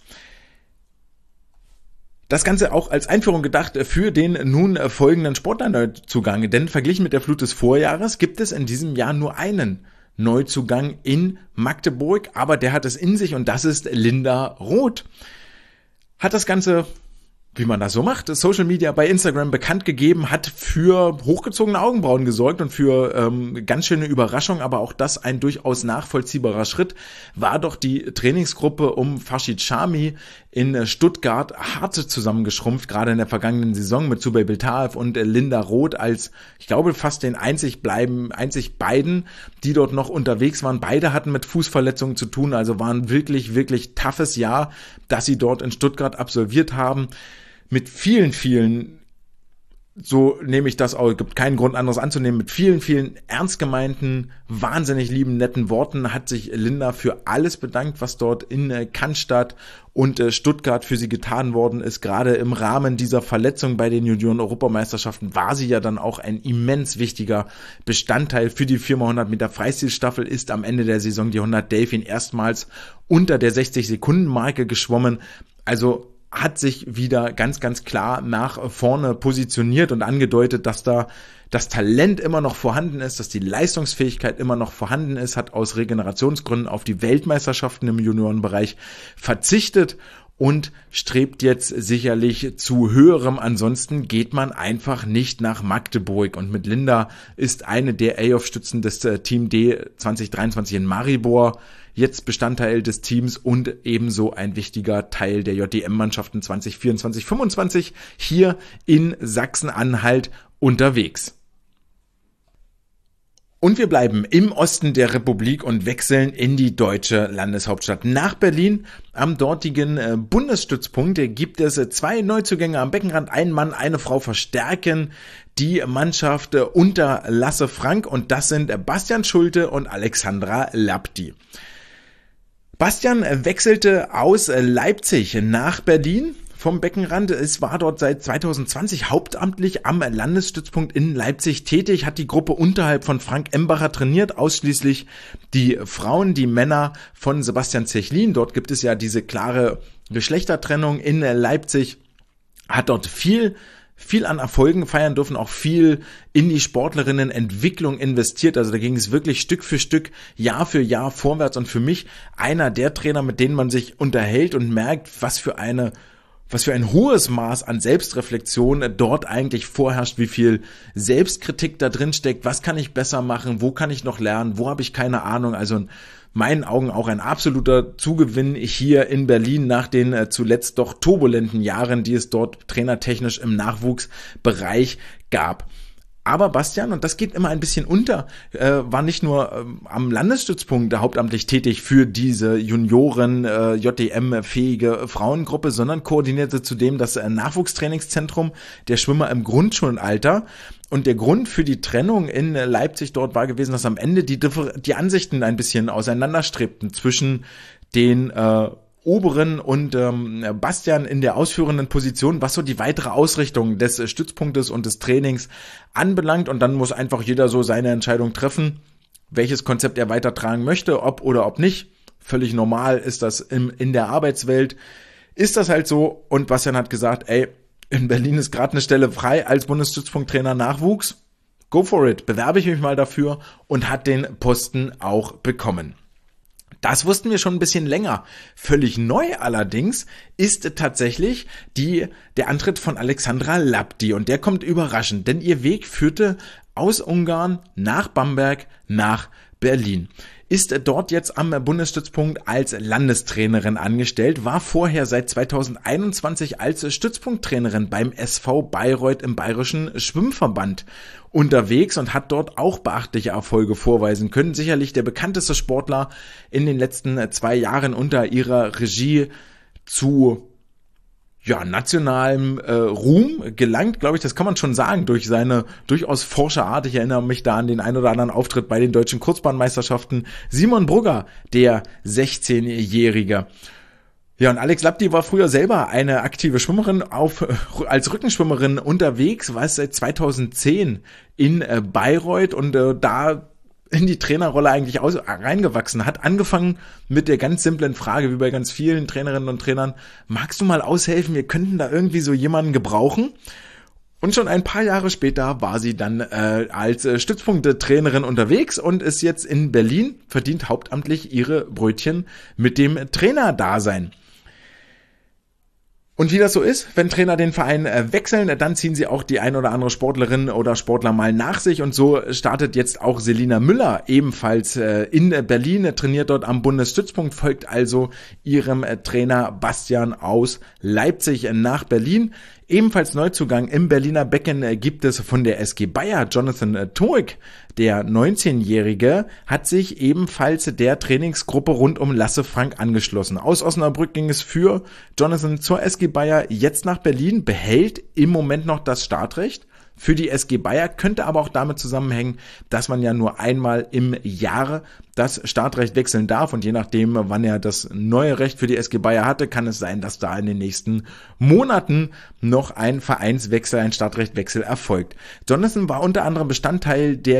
Das Ganze auch als Einführung gedacht für den nun folgenden Sportler-Neuzugang, denn verglichen mit der Flut des Vorjahres gibt es in diesem Jahr nur einen Neuzugang in Magdeburg, aber der hat es in sich und das ist Linda Roth. Hat das Ganze, wie man das so macht, Social Media bei Instagram bekannt gegeben, hat für hochgezogene Augenbrauen gesorgt und für ähm, ganz schöne Überraschung, aber auch das ein durchaus nachvollziehbarer Schritt, war doch die Trainingsgruppe um Farshid Shami in Stuttgart hart zusammengeschrumpft, gerade in der vergangenen Saison mit Zubey Beltaev und Linda Roth als, ich glaube, fast den einzig bleiben, einzig beiden, die dort noch unterwegs waren. Beide hatten mit Fußverletzungen zu tun, also waren wirklich, wirklich toughes Jahr, das sie dort in Stuttgart absolviert haben. Mit vielen, vielen, so nehme ich das auch, gibt keinen Grund anderes anzunehmen, mit vielen, vielen ernst gemeinten, wahnsinnig lieben, netten Worten hat sich Linda für alles bedankt, was dort in Cannstatt und Stuttgart für sie getan worden ist. Gerade im Rahmen dieser Verletzung bei den Junioren-Europameisterschaften war sie ja dann auch ein immens wichtiger Bestandteil für die vier mal hundert Meter Freistilstaffel, ist am Ende der Saison die hundert Delfin erstmals unter der sechzig Sekunden Marke geschwommen. Also hat sich wieder ganz, ganz klar nach vorne positioniert und angedeutet, dass da das Talent immer noch vorhanden ist, dass die Leistungsfähigkeit immer noch vorhanden ist, hat aus Regenerationsgründen auf die Weltmeisterschaften im Juniorenbereich verzichtet und strebt jetzt sicherlich zu höherem. Ansonsten geht man einfach nicht nach Magdeburg. Und mit Linda ist eine der A O F-Stützen des Team D zwanzig dreiundzwanzig in Maribor jetzt Bestandteil des Teams und ebenso ein wichtiger Teil der J D M-Mannschaften zwanzig vierundzwanzig fünfundzwanzig hier in Sachsen-Anhalt unterwegs. Und wir bleiben im Osten der Republik und wechseln in die deutsche Landeshauptstadt nach Berlin. Am dortigen Bundesstützpunkt gibt es zwei Neuzugänge am Beckenrand. Ein Mann, eine Frau verstärken die Mannschaft unter Lasse Frank und das sind Bastian Schulte und Alexandra Lapti. Bastian wechselte aus Leipzig nach Berlin vom Beckenrand. Es war dort seit zwanzig zwanzig hauptamtlich am Landesstützpunkt in Leipzig tätig, hat die Gruppe unterhalb von Frank Embacher trainiert, ausschließlich die Frauen, die Männer von Sebastian Zechlin. Dort gibt es ja diese klare Geschlechtertrennung in Leipzig, hat dort viel viel an Erfolgen feiern dürfen, auch viel in die Sportlerinnenentwicklung investiert. Also da ging es wirklich Stück für Stück, Jahr für Jahr vorwärts und für mich einer der Trainer, mit denen man sich unterhält und merkt, was für eine was für ein hohes Maß an Selbstreflexion dort eigentlich vorherrscht, wie viel Selbstkritik da drin steckt, was kann ich besser machen, wo kann ich noch lernen, wo habe ich keine Ahnung. Also in meinen Augen auch ein absoluter Zugewinn hier in Berlin nach den äh, zuletzt doch turbulenten Jahren, die es dort trainertechnisch im Nachwuchsbereich gab. Aber Bastian, und das geht immer ein bisschen unter, äh, war nicht nur ähm, am Landesstützpunkt hauptamtlich tätig für diese Junioren äh, J D M-fähige Frauengruppe, sondern koordinierte zudem das äh, Nachwuchstrainingszentrum der Schwimmer im Grundschulalter. Und der Grund für die Trennung in äh, Leipzig dort war gewesen, dass am Ende die, Differ- die Ansichten ein bisschen auseinanderstrebten zwischen den äh, Oberen und ähm, Bastian in der ausführenden Position, was so die weitere Ausrichtung des äh, Stützpunktes und des Trainings anbelangt. Und dann muss einfach jeder so seine Entscheidung treffen, welches Konzept er weitertragen möchte, ob oder ob nicht. Völlig normal ist das im, in der Arbeitswelt. Ist das halt so. Und Bastian hat gesagt, ey, in Berlin ist gerade eine Stelle frei als Bundesstützpunkttrainer Nachwuchs. Go for it. Bewerbe ich mich mal dafür und hat den Posten auch bekommen. Das wussten wir schon ein bisschen länger. Völlig neu allerdings ist tatsächlich die, der Antritt von Alexandra Labdi und der kommt überraschend, denn ihr Weg führte aus Ungarn nach Bamberg nach Berlin. Ist dort jetzt am Bundesstützpunkt als Landestrainerin angestellt, war vorher seit zweitausendeinundzwanzig als Stützpunkttrainerin beim S V Bayreuth im Bayerischen Schwimmverband unterwegs und hat dort auch beachtliche Erfolge vorweisen können. Sicherlich der bekannteste Sportler in den letzten zwei Jahren unter ihrer Regie zu ja, nationalem äh, Ruhm gelangt, glaube ich, das kann man schon sagen, durch seine durchaus forsche Art. Ich erinnere mich da an den ein oder anderen Auftritt bei den deutschen Kurzbahnmeisterschaften. Simon Brugger, der sechzehnjährige. Ja, und Alex Labdi war früher selber eine aktive Schwimmerin auf, als Rückenschwimmerin unterwegs, war es seit zweitausendzehn in äh, Bayreuth und äh, da in die Trainerrolle eigentlich aus, reingewachsen, hat angefangen mit der ganz simplen Frage, wie bei ganz vielen Trainerinnen und Trainern, magst du mal aushelfen, wir könnten da irgendwie so jemanden gebrauchen? Und schon ein paar Jahre später war sie dann äh, als äh, Stützpunkte-Trainerin unterwegs und ist jetzt in Berlin, verdient hauptamtlich ihre Brötchen mit dem Trainerdasein. Und wie das so ist, wenn Trainer den Verein äh, wechseln, dann ziehen sie auch die ein oder andere Sportlerin oder Sportler mal nach sich. Und so startet jetzt auch Selina Müller ebenfalls äh, in Berlin, trainiert dort am Bundesstützpunkt, folgt also ihrem äh, Trainer Bastian aus Leipzig nach Berlin. Ebenfalls Neuzugang im Berliner Becken äh, gibt es von der S G Bayer Jonathan äh, Toik. Der neunzehnjährige hat sich ebenfalls der Trainingsgruppe rund um Lasse Frank angeschlossen. Aus Osnabrück ging es für Jonathan zur S G Bayer, jetzt nach Berlin, behält im Moment noch das Startrecht für die S G Bayer, könnte aber auch damit zusammenhängen, dass man ja nur einmal im Jahr das Startrecht wechseln darf und je nachdem, wann er das neue Recht für die S G Bayer hatte, kann es sein, dass da in den nächsten Monaten noch ein Vereinswechsel, ein Startrechtwechsel erfolgt. Jonathan war unter anderem Bestandteil der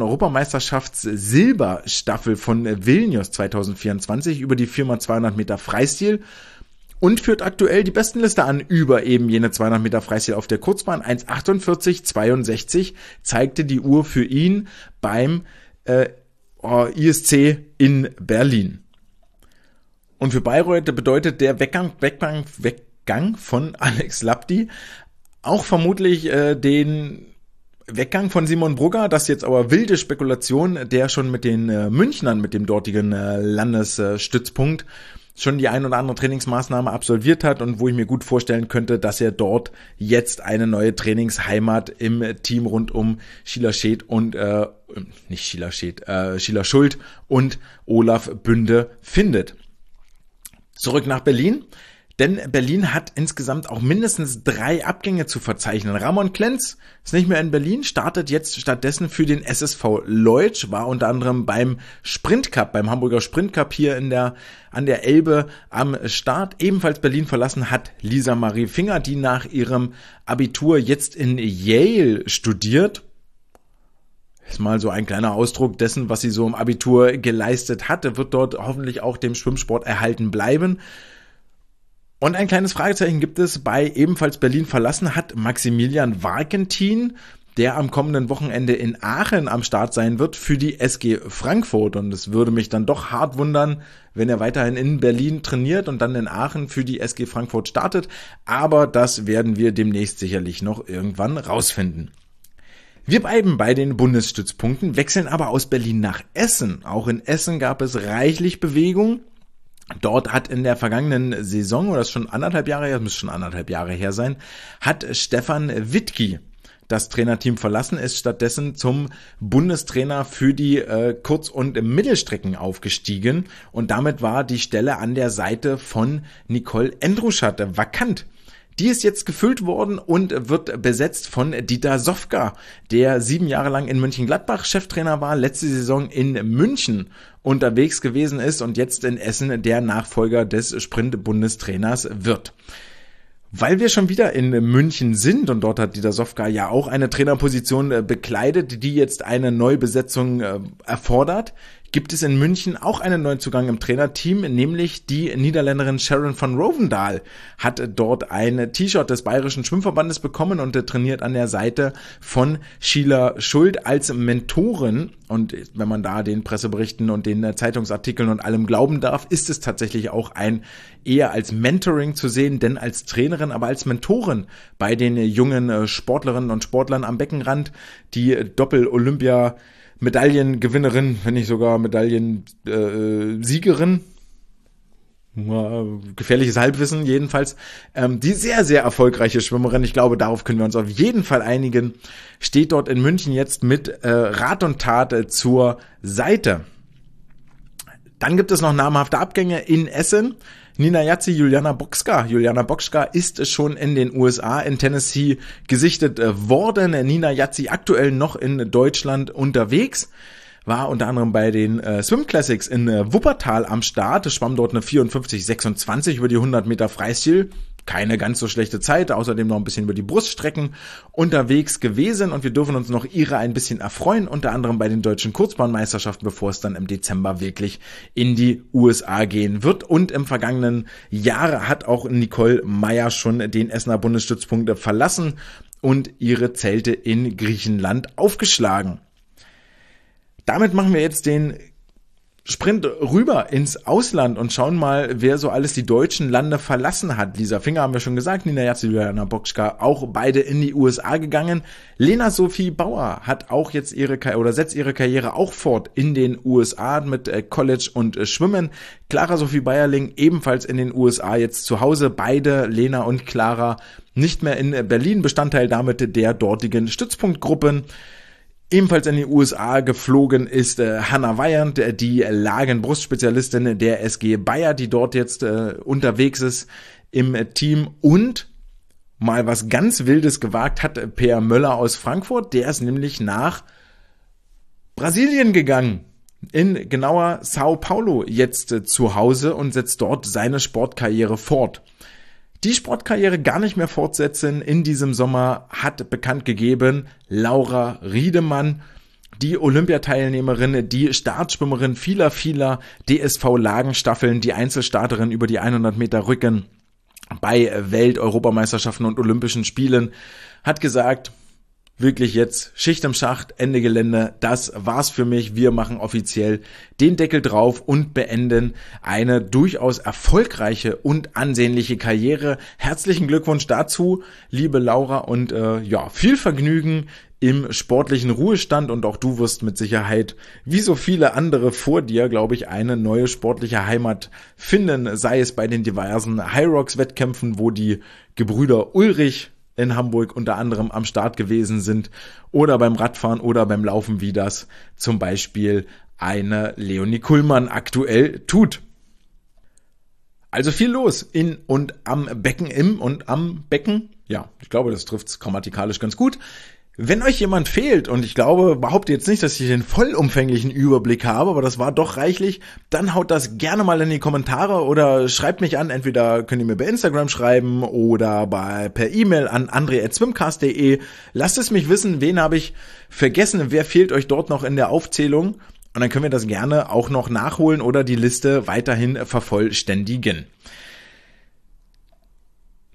Junioren-Europameisterschafts-Silberstaffel von Vilnius zweitausendvierundzwanzig über die vier mal zweihundert Meter Freistil und führt aktuell die Bestenliste an über eben jene zweihundert Meter Freistil auf der Kurzbahn. eins achtundvierzig zweiundsechzig zeigte die Uhr für ihn beim äh, I S C in Berlin. Und für Bayreuth bedeutet der Weggang, Weggang, Weggang von Alex Labdi auch vermutlich äh, den Weggang von Simon Brugger, das jetzt aber wilde Spekulation, der schon mit den äh, Münchnern, mit dem dortigen äh, Landesstützpunkt, schon die ein oder andere Trainingsmaßnahme absolviert hat und wo ich mir gut vorstellen könnte, dass er dort jetzt eine neue Trainingsheimat im Team rund um Sheila Scheth und, äh, nicht Sheila Scheth, äh, Sheila Schuld und Olaf Bünde findet. Zurück nach Berlin. Denn Berlin hat insgesamt auch mindestens drei Abgänge zu verzeichnen. Ramon Klenz ist nicht mehr in Berlin, startet jetzt stattdessen für den S S V Leutsch, war unter anderem beim Sprint Cup, beim Hamburger Sprint Cup hier in der, an der Elbe am Start. Ebenfalls Berlin verlassen hat Lisa Marie Finger, die nach ihrem Abitur jetzt in Yale studiert. Ist mal so ein kleiner Ausdruck dessen, was sie so im Abitur geleistet hatte, wird dort hoffentlich auch dem Schwimmsport erhalten bleiben. Und ein kleines Fragezeichen gibt es bei ebenfalls Berlin verlassen hat Maximilian Warkentin, der am kommenden Wochenende in Aachen am Start sein wird für die S G Frankfurt. Und es würde mich dann doch hart wundern, wenn er weiterhin in Berlin trainiert und dann in Aachen für die S G Frankfurt startet. Aber das werden wir demnächst sicherlich noch irgendwann rausfinden. Wir bleiben bei den Bundesstützpunkten, wechseln aber aus Berlin nach Essen. Auch in Essen gab es reichlich Bewegung. Dort hat in der vergangenen Saison, oder das ist schon anderthalb Jahre her, das müsste schon anderthalb Jahre her sein, hat Stefan Wittke das Trainerteam verlassen, ist stattdessen zum Bundestrainer für die äh, Kurz- und Mittelstrecken aufgestiegen und damit war die Stelle an der Seite von Nicole Endruschat vakant. Die ist jetzt gefüllt worden und wird besetzt von Dieter Sofka, der sieben Jahre lang in Mönchengladbach Cheftrainer war, letzte Saison in München unterwegs gewesen ist und jetzt in Essen der Nachfolger des Sprint-Bundestrainers wird. Weil wir schon wieder in München sind und dort hat Dieter Sofka ja auch eine Trainerposition bekleidet, die jetzt eine Neubesetzung erfordert, gibt es in München auch einen Neuzugang im Trainerteam, nämlich die Niederländerin Sharon van Rovendal hat dort ein T-Shirt des Bayerischen Schwimmverbandes bekommen und trainiert an der Seite von Sheila Schuld als Mentorin. Und wenn man da den Presseberichten und den Zeitungsartikeln und allem glauben darf, ist es tatsächlich auch ein eher als Mentoring zu sehen, denn als Trainerin, aber als Mentorin bei den jungen Sportlerinnen und Sportlern am Beckenrand, die Doppel-Olympia Medaillengewinnerin, wenn nicht sogar Medaillensiegerin, äh, gefährliches Halbwissen jedenfalls, ähm, die sehr, sehr erfolgreiche Schwimmerin, ich glaube, darauf können wir uns auf jeden Fall einigen, steht dort in München jetzt mit äh, Rat und Tat äh, zur Seite. Dann gibt es noch namhafte Abgänge in Essen. Nina Yazzi, Juliana Boczka. Juliana Boczka ist schon in den U S A, in Tennessee gesichtet worden. Nina Yazzi aktuell noch in Deutschland unterwegs. War unter anderem bei den äh, Swim Classics in äh, Wuppertal am Start. Schwamm dort eine vierundfünfzig sechsundzwanzig über die hundert Meter Freistil. Keine ganz so schlechte Zeit, außerdem noch ein bisschen über die Bruststrecken unterwegs gewesen und wir dürfen uns noch ihre ein bisschen erfreuen, unter anderem bei den deutschen Kurzbahnmeisterschaften, bevor es dann im Dezember wirklich in die U S A gehen wird. Und im vergangenen Jahr hat auch Nicole Meyer schon den Essener Bundesstützpunkt verlassen und ihre Zelte in Griechenland aufgeschlagen. Damit machen wir jetzt den Sprint rüber ins Ausland und schauen mal, wer so alles die deutschen Lande verlassen hat. Lisa Finger haben wir schon gesagt, Nina Yazzi, Juliana Boczka, auch beide in die U S A gegangen. Lena Sophie Bauer hat auch jetzt ihre Karriere oder setzt ihre Karriere auch fort in den U S A mit College und Schwimmen. Clara Sophie Bayerling ebenfalls in den U S A jetzt zu Hause. Beide, Lena und Clara, nicht mehr in Berlin, Bestandteil damit der dortigen Stützpunktgruppen. Ebenfalls in die U S A geflogen ist äh, Hannah Weyand, die Lagenbrustspezialistin der S G Bayer, die dort jetzt äh, unterwegs ist im Team. Und mal was ganz Wildes gewagt hat Per Möller aus Frankfurt, der ist nämlich nach Brasilien gegangen. In genauer Sao Paulo jetzt äh, zu Hause und setzt dort seine Sportkarriere fort. Die Sportkarriere gar nicht mehr fortsetzen in diesem Sommer hat bekannt gegeben Laura Riedemann, die Olympiateilnehmerin, die Startschwimmerin vieler, vieler D S V-Lagenstaffeln, die Einzelstarterin über die hundert Meter Rücken bei Welt-, Europameisterschaften und Olympischen Spielen, hat gesagt, wirklich jetzt Schicht im Schacht, Ende Gelände, das war's für mich. Wir machen offiziell den Deckel drauf und beenden eine durchaus erfolgreiche und ansehnliche Karriere. Herzlichen Glückwunsch dazu, liebe Laura, und äh, ja, viel Vergnügen im sportlichen Ruhestand, und auch du wirst mit Sicherheit, wie so viele andere vor dir, glaube ich, eine neue sportliche Heimat finden, sei es bei den diversen High Rocks Wettkämpfen, wo die Gebrüder Ulrich in Hamburg unter anderem am Start gewesen sind, oder beim Radfahren oder beim Laufen, wie das zum Beispiel eine Leonie Kuhlmann aktuell tut. Also viel los in und am Becken, im und am Becken. Ja, ich glaube, das trifft es grammatikalisch ganz gut. Wenn euch jemand fehlt, und ich glaube, behaupte jetzt nicht, dass ich den vollumfänglichen Überblick habe, aber das war doch reichlich, dann haut das gerne mal in die Kommentare oder schreibt mich an. Entweder könnt ihr mir bei Instagram schreiben oder bei per E-Mail an andre at swimcast punkt de. Lasst es mich wissen, wen habe ich vergessen, wer fehlt euch dort noch in der Aufzählung, und dann können wir das gerne auch noch nachholen oder die Liste weiterhin vervollständigen.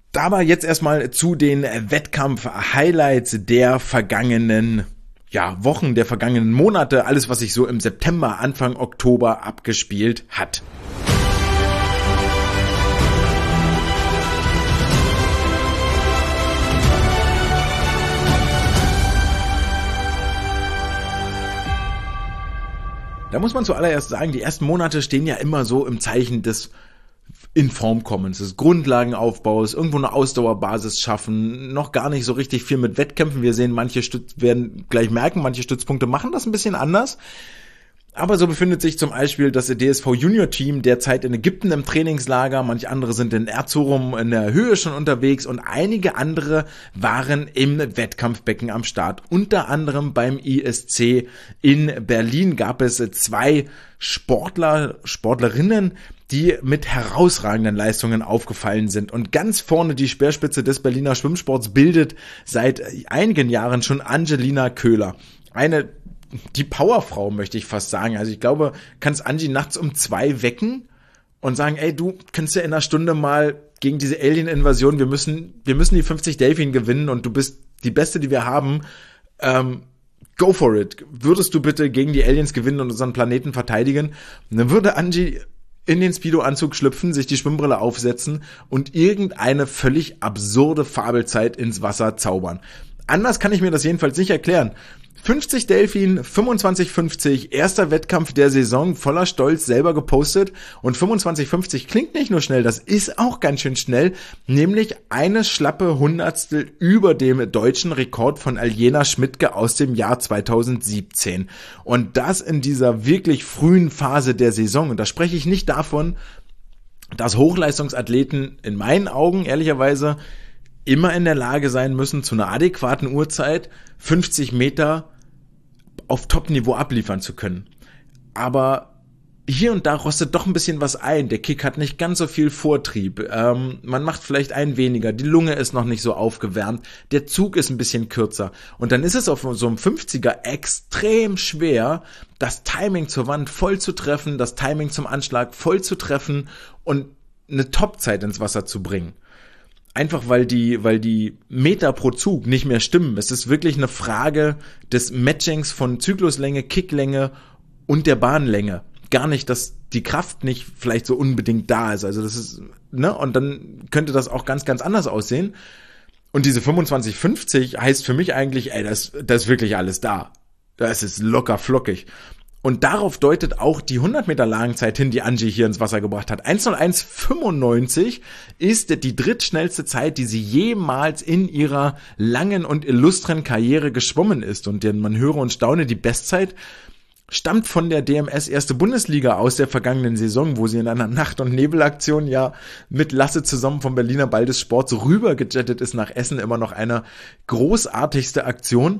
Aber jetzt erstmal zu den Wettkampf-Highlights der vergangenen ja, Wochen, der vergangenen Monate, alles, was sich so im September, Anfang Oktober abgespielt hat. Da muss man zuallererst sagen, die ersten Monate stehen ja immer so im Zeichen des in Form kommens, des Grundlagenaufbaus, irgendwo eine Ausdauerbasis schaffen, noch gar nicht so richtig viel mit Wettkämpfen. Wir sehen, manche Stütz werden gleich merken, manche Stützpunkte machen das ein bisschen anders. Aber so befindet sich zum Beispiel das D S V Junior Team derzeit in Ägypten im Trainingslager, manche andere sind in Erzurum in der Höhe schon unterwegs und einige andere waren im Wettkampfbecken am Start. Unter anderem beim I S C in Berlin gab es zwei Sportler, Sportlerinnen, die mit herausragenden Leistungen aufgefallen sind. Und ganz vorne die Speerspitze des Berliner Schwimmsports bildet seit einigen Jahren schon Angelina Köhler. Eine Die Powerfrau, möchte ich fast sagen. Also ich glaube, kannst Angie nachts um zwei wecken und sagen, ey, du kannst ja in einer Stunde mal gegen diese Alien-Invasion, wir müssen, wir müssen die fünfzig Delfin gewinnen und du bist die Beste, die wir haben. Ähm, go for it. Würdest du bitte gegen die Aliens gewinnen und unseren Planeten verteidigen? Und dann würde Angie in den Speedo-Anzug schlüpfen, sich die Schwimmbrille aufsetzen und irgendeine völlig absurde Fabelzeit ins Wasser zaubern. Anders kann ich mir das jedenfalls nicht erklären. fünfzig Delfin, fünfundzwanzig fünfzig, erster Wettkampf der Saison, voller Stolz selber gepostet und fünfundzwanzig fünfzig klingt nicht nur schnell, das ist auch ganz schön schnell, nämlich eine schlappe Hundertstel über dem deutschen Rekord von Aljena Schmidtke aus dem Jahr zweitausendsiebzehn. Und das in dieser wirklich frühen Phase der Saison. Und da spreche ich nicht davon, dass Hochleistungsathleten in meinen Augen ehrlicherweise immer in der Lage sein müssen, zu einer adäquaten Uhrzeit fünfzig Meter auf Top-Niveau abliefern zu können. Aber hier und da rostet doch ein bisschen was ein. Der Kick hat nicht ganz so viel Vortrieb. Ähm, man macht vielleicht einen weniger. Die Lunge ist noch nicht so aufgewärmt. Der Zug ist ein bisschen kürzer. Und dann ist es auf so einem fünfziger extrem schwer, das Timing zur Wand voll zu treffen, das Timing zum Anschlag voll zu treffen und eine Topzeit ins Wasser zu bringen. Einfach weil die, weil die Meter pro Zug nicht mehr stimmen. Es ist wirklich eine Frage des Matchings von Zykluslänge, Kicklänge und der Bahnlänge. Gar nicht, dass die Kraft nicht vielleicht so unbedingt da ist. Also das ist, ne, und dann könnte das auch ganz, ganz anders aussehen. Und diese fünfundzwanzig fünfzig heißt für mich eigentlich, ey, das, das ist wirklich alles da. Das ist locker flockig. Und darauf deutet auch die hundert Meter Langzeit hin, die Angie hier ins Wasser gebracht hat. eins null eins fünfundneunzig ist die drittschnellste Zeit, die sie jemals in ihrer langen und illustren Karriere geschwommen ist. Und man höre und staune, die Bestzeit stammt von der D M S Erste Bundesliga aus der vergangenen Saison, wo sie in einer Nacht- und Nebelaktion ja mit Lasse zusammen vom Berliner Ball des Sports rübergejettet ist nach Essen. Immer noch eine großartigste Aktion.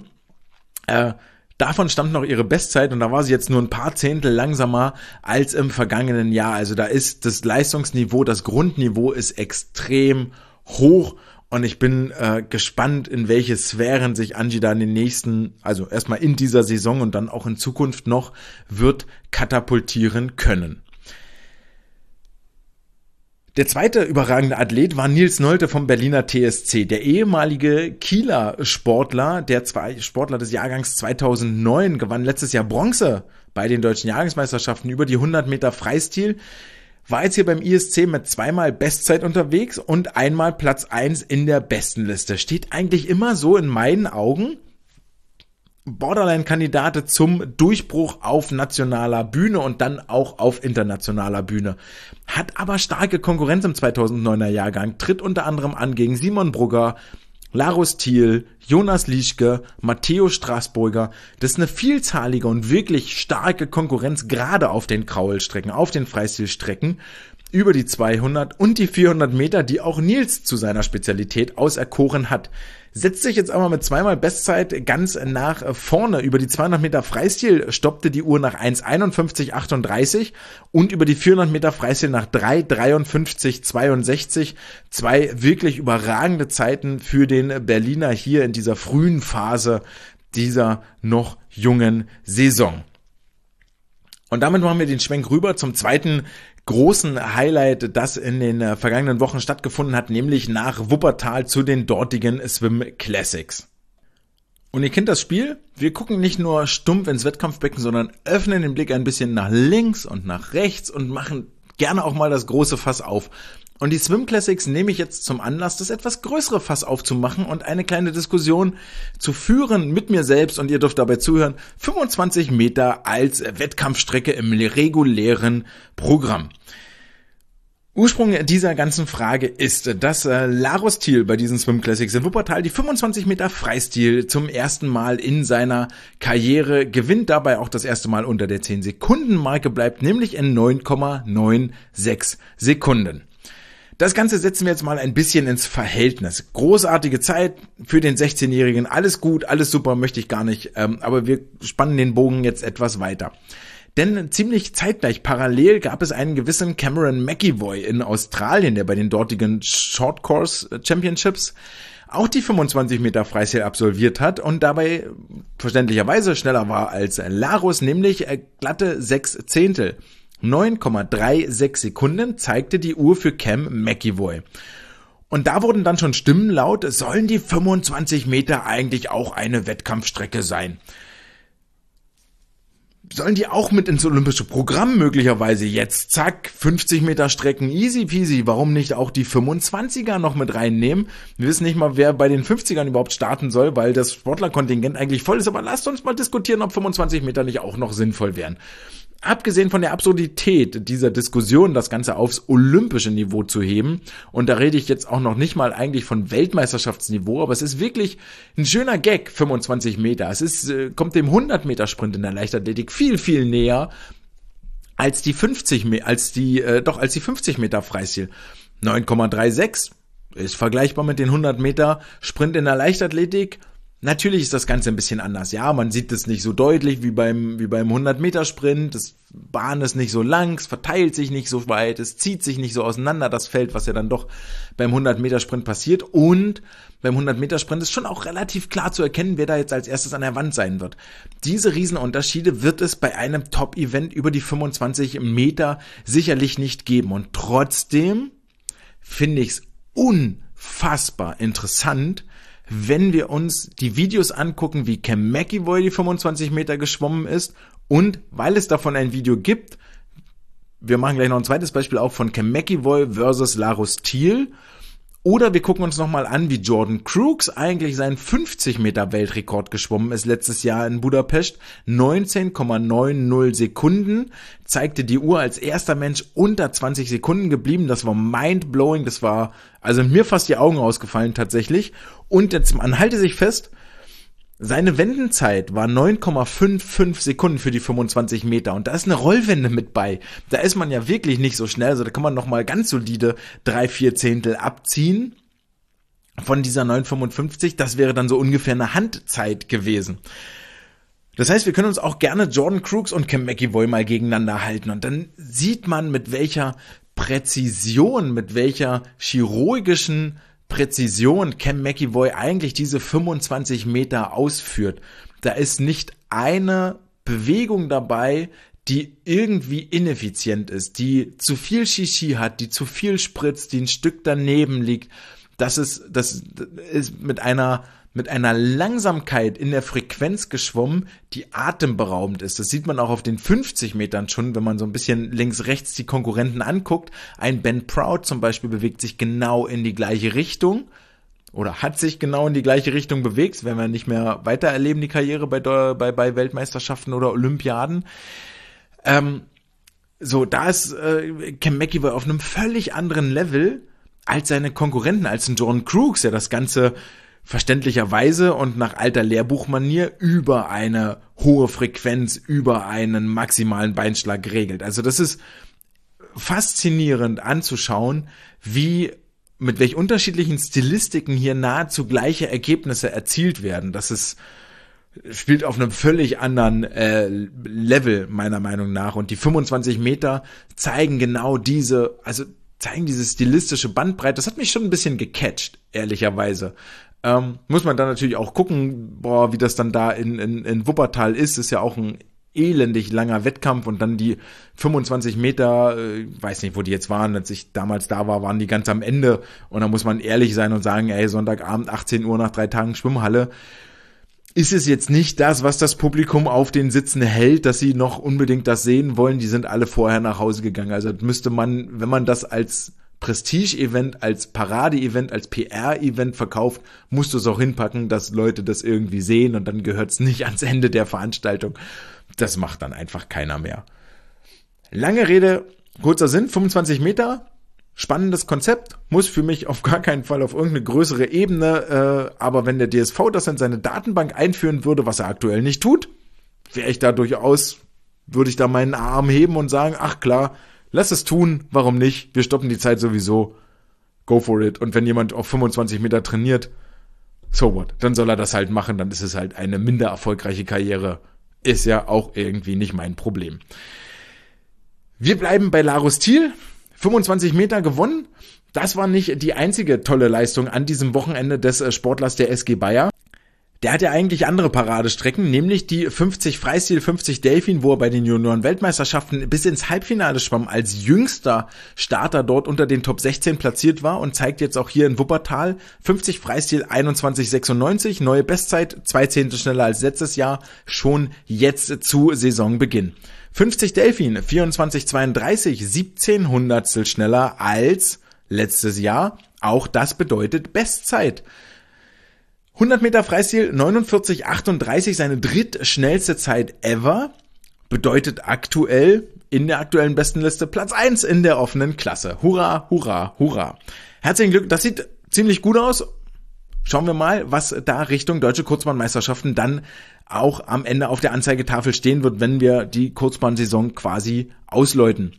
Äh, Davon stammt noch ihre Bestzeit und da war sie jetzt nur ein paar Zehntel langsamer als im vergangenen Jahr. Also da ist das Leistungsniveau, das Grundniveau ist extrem hoch und ich bin äh, gespannt, in welche Sphären sich Angie da in den nächsten, also erstmal in dieser Saison und dann auch in Zukunft noch, wird katapultieren können. Der zweite überragende Athlet war Nils Nolte vom Berliner T S C, der ehemalige Kieler Sportler, der zwei Sportler des Jahrgangs zweitausendneun, gewann letztes Jahr Bronze bei den deutschen Jahrgangsmeisterschaften über die hundert Meter Freistil, war jetzt hier beim I S C mit zweimal Bestzeit unterwegs und einmal Platz eins in der Bestenliste. Steht eigentlich immer so in meinen Augen Borderline-Kandidate zum Durchbruch auf nationaler Bühne und dann auch auf internationaler Bühne. Hat aber starke Konkurrenz im zweitausenddneuner Jahrgang, tritt unter anderem an gegen Simon Brugger, Larus Thiel, Jonas Lieschke, Matteo Straßburger. Das ist eine vielzahlige und wirklich starke Konkurrenz, gerade auf den Kraulstrecken, auf den Freistilstrecken, über die zweihundert und die vierhundert Meter, die auch Nils zu seiner Spezialität auserkoren hat. Setzt sich jetzt aber mit zweimal Bestzeit ganz nach vorne. Über die zweihundert Meter Freistil stoppte die Uhr nach eins einundfünfzig achtunddreißig und über die vierhundert Meter Freistil nach drei dreiundfünfzig zweiundsechzig. Zwei wirklich überragende Zeiten für den Berliner hier in dieser frühen Phase dieser noch jungen Saison. Und damit machen wir den Schwenk rüber zum zweiten großen Highlight, das in den äh, vergangenen Wochen stattgefunden hat, nämlich nach Wuppertal zu den dortigen Swim Classics. Und ihr kennt das Spiel, wir gucken nicht nur stumpf ins Wettkampfbecken, sondern öffnen den Blick ein bisschen nach links und nach rechts und machen gerne auch mal das große Fass auf. Und die Swim Classics nehme ich jetzt zum Anlass, das etwas größere Fass aufzumachen und eine kleine Diskussion zu führen mit mir selbst, und ihr dürft dabei zuhören, fünfundzwanzig Meter als Wettkampfstrecke im regulären Programm. Ursprung dieser ganzen Frage ist, dass äh, Larus Thiel bei diesen Swim Classics in Wuppertal die fünfundzwanzig Meter Freistil zum ersten Mal in seiner Karriere gewinnt, dabei auch das erste Mal unter der zehn Sekunden Marke bleibt, nämlich in neun Komma sechsundneunzig Sekunden. Das Ganze setzen wir jetzt mal ein bisschen ins Verhältnis. Großartige Zeit für den sechzehnjährigen, alles gut, alles super, möchte ich gar nicht, ähm, aber wir spannen den Bogen jetzt etwas weiter. Denn ziemlich zeitgleich parallel gab es einen gewissen Cameron McEvoy in Australien, der bei den dortigen Short Course Championships auch die fünfundzwanzig Meter Freistil absolviert hat und dabei verständlicherweise schneller war als Larus, nämlich glatte sechs Zehntel. neun Komma sechsunddreißig Sekunden zeigte die Uhr für Cam McEvoy. Und da wurden dann schon Stimmen laut, sollen die fünfundzwanzig Meter eigentlich auch eine Wettkampfstrecke sein? Sollen die auch mit ins olympische Programm möglicherweise jetzt? Zack, fünfzig Meter Strecken, easy peasy. Warum nicht auch die fünfundzwanziger noch mit reinnehmen? Wir wissen nicht mal, wer bei den fünfzigern überhaupt starten soll, weil das Sportlerkontingent eigentlich voll ist. Aber lasst uns mal diskutieren, ob fünfundzwanzig Meter nicht auch noch sinnvoll wären. Abgesehen von der Absurdität dieser Diskussion, das Ganze aufs olympische Niveau zu heben, und da rede ich jetzt auch noch nicht mal eigentlich von Weltmeisterschaftsniveau, aber es ist wirklich ein schöner Gag, fünfundzwanzig Meter. Es ist, äh, kommt dem hundert Meter Sprint in der Leichtathletik viel, viel näher als die fünfzig, als die, äh, doch als die fünfzig Meter Freistil. neun Komma sechsunddreißig ist vergleichbar mit den hundert Meter Sprint in der Leichtathletik. Natürlich ist das Ganze ein bisschen anders. Ja, man sieht es nicht so deutlich wie beim wie beim hundert Meter Sprint. Das Bahn ist nicht so lang, es verteilt sich nicht so weit, es zieht sich nicht so auseinander, das Feld, was ja dann doch beim hundert Meter Sprint passiert. Und beim hundert Meter Sprint ist schon auch relativ klar zu erkennen, wer da jetzt als erstes an der Wand sein wird. Diese Riesenunterschiede wird es bei einem Top-Event über die fünfundzwanzig Meter sicherlich nicht geben. Und trotzdem finde ich es unfassbar interessant, wenn wir uns die Videos angucken, wie Cam McEvoy die fünfundzwanzig Meter geschwommen ist, und weil es davon ein Video gibt, wir machen gleich noch ein zweites Beispiel auch von Cam McEvoy versus Larus Thiel, oder wir gucken uns nochmal an, wie Jordan Crooks eigentlich seinen fünfzig Meter Weltrekord geschwommen ist letztes Jahr in Budapest. neunzehn Komma neunzig Sekunden, zeigte die Uhr als erster Mensch unter zwanzig Sekunden geblieben. Das war mindblowing, das war also mir fast die Augen ausgefallen tatsächlich. Und jetzt, man halte sich fest, seine Wendenzeit war neun Komma fünfundfünfzig Sekunden für die fünfundzwanzig Meter, und da ist eine Rollwende mit bei. Da ist man ja wirklich nicht so schnell, also da kann man noch mal ganz solide drei, vier Zehntel abziehen von dieser neun Komma fünfundfünfzig. Das wäre dann so ungefähr eine Handzeit gewesen. Das heißt, wir können uns auch gerne Jordan Crooks und Cam McEvoy mal gegeneinander halten, und dann sieht man, mit welcher Präzision, mit welcher chirurgischen Präzision Cam McEvoy eigentlich diese fünfundzwanzig Meter ausführt. Da ist nicht eine Bewegung dabei, die irgendwie ineffizient ist, die zu viel Shishi hat, die zu viel spritzt, die ein Stück daneben liegt. Das ist, das ist mit einer mit einer Langsamkeit in der Frequenz geschwommen, die atemberaubend ist. Das sieht man auch auf den fünfzig Metern schon, wenn man so ein bisschen links-rechts die Konkurrenten anguckt. Ein Ben Proud zum Beispiel bewegt sich genau in die gleiche Richtung oder hat sich genau in die gleiche Richtung bewegt, wenn wir nicht mehr weiter erleben, die Karriere bei, bei, bei Weltmeisterschaften oder Olympiaden. Ähm, so, da ist äh, Cam McEvoy auf einem völlig anderen Level als seine Konkurrenten, als ein Jordan Crooks, der das Ganze verständlicherweise und nach alter Lehrbuchmanier über eine hohe Frequenz, über einen maximalen Beinschlag regelt. Also das ist faszinierend anzuschauen, wie mit welch unterschiedlichen Stilistiken hier nahezu gleiche Ergebnisse erzielt werden. Das ist spielt auf einem völlig anderen äh, Level meiner Meinung nach, und die fünfundzwanzig Meter zeigen genau diese, also zeigen diese stilistische Bandbreite. Das hat mich schon ein bisschen gecatcht, ehrlicherweise. Ähm, muss man dann natürlich auch gucken, boah, wie das dann da in, in, in Wuppertal ist, ist ja auch ein elendig langer Wettkampf und dann die fünfundzwanzig Meter, äh, weiß nicht, wo die jetzt waren, als ich damals da war, waren die ganz am Ende und da muss man ehrlich sein und sagen, ey, Sonntagabend, achtzehn Uhr nach drei Tagen Schwimmhalle, ist es jetzt nicht das, was das Publikum auf den Sitzen hält, dass sie noch unbedingt das sehen wollen, die sind alle vorher nach Hause gegangen, also müsste man, wenn man das als Prestige-Event, als Parade-Event, als P R-Event verkauft, musst du es auch hinpacken, dass Leute das irgendwie sehen und dann gehört es nicht ans Ende der Veranstaltung. Das macht dann einfach keiner mehr. Lange Rede, kurzer Sinn, fünfundzwanzig Meter, spannendes Konzept, muss für mich auf gar keinen Fall auf irgendeine größere Ebene, äh, aber wenn der D S V das in seine Datenbank einführen würde, was er aktuell nicht tut, wäre ich da durchaus, würde ich da meinen Arm heben und sagen, ach klar, lass es tun, warum nicht? Wir stoppen die Zeit sowieso. Go for it. Und wenn jemand auf fünfundzwanzig Meter trainiert, so what? Dann soll er das halt machen, dann ist es halt eine minder erfolgreiche Karriere. Ist ja auch irgendwie nicht mein Problem. Wir bleiben bei Larus Thiel. fünfundzwanzig Meter gewonnen. Das war nicht die einzige tolle Leistung an diesem Wochenende des Sportlers der S G Bayer. Der hat ja eigentlich andere Paradestrecken, nämlich die fünfzig Freistil, fünfzig Delfin, wo er bei den Junioren-Weltmeisterschaften bis ins Halbfinale schwamm, als jüngster Starter dort unter den Top sechzehn platziert war und zeigt jetzt auch hier in Wuppertal fünfzig Freistil einundzwanzig sechsundneunzig, neue Bestzeit, zwei Zehntel schneller als letztes Jahr, schon jetzt zu Saisonbeginn. fünfzig Delfin, vierundzwanzig zweiunddreißig, siebzehn Hundertstel schneller als letztes Jahr, auch das bedeutet Bestzeit. hundert Meter Freistil, neunundvierzig achtunddreißig, seine drittschnellste Zeit ever, bedeutet aktuell in der aktuellen Bestenliste Platz eins in der offenen Klasse. Hurra, hurra, hurra. Herzlichen Glück, das sieht ziemlich gut aus. Schauen wir mal, was da Richtung Deutsche Kurzbahnmeisterschaften dann auch am Ende auf der Anzeigetafel stehen wird, wenn wir die Kurzbahnsaison quasi ausläuten.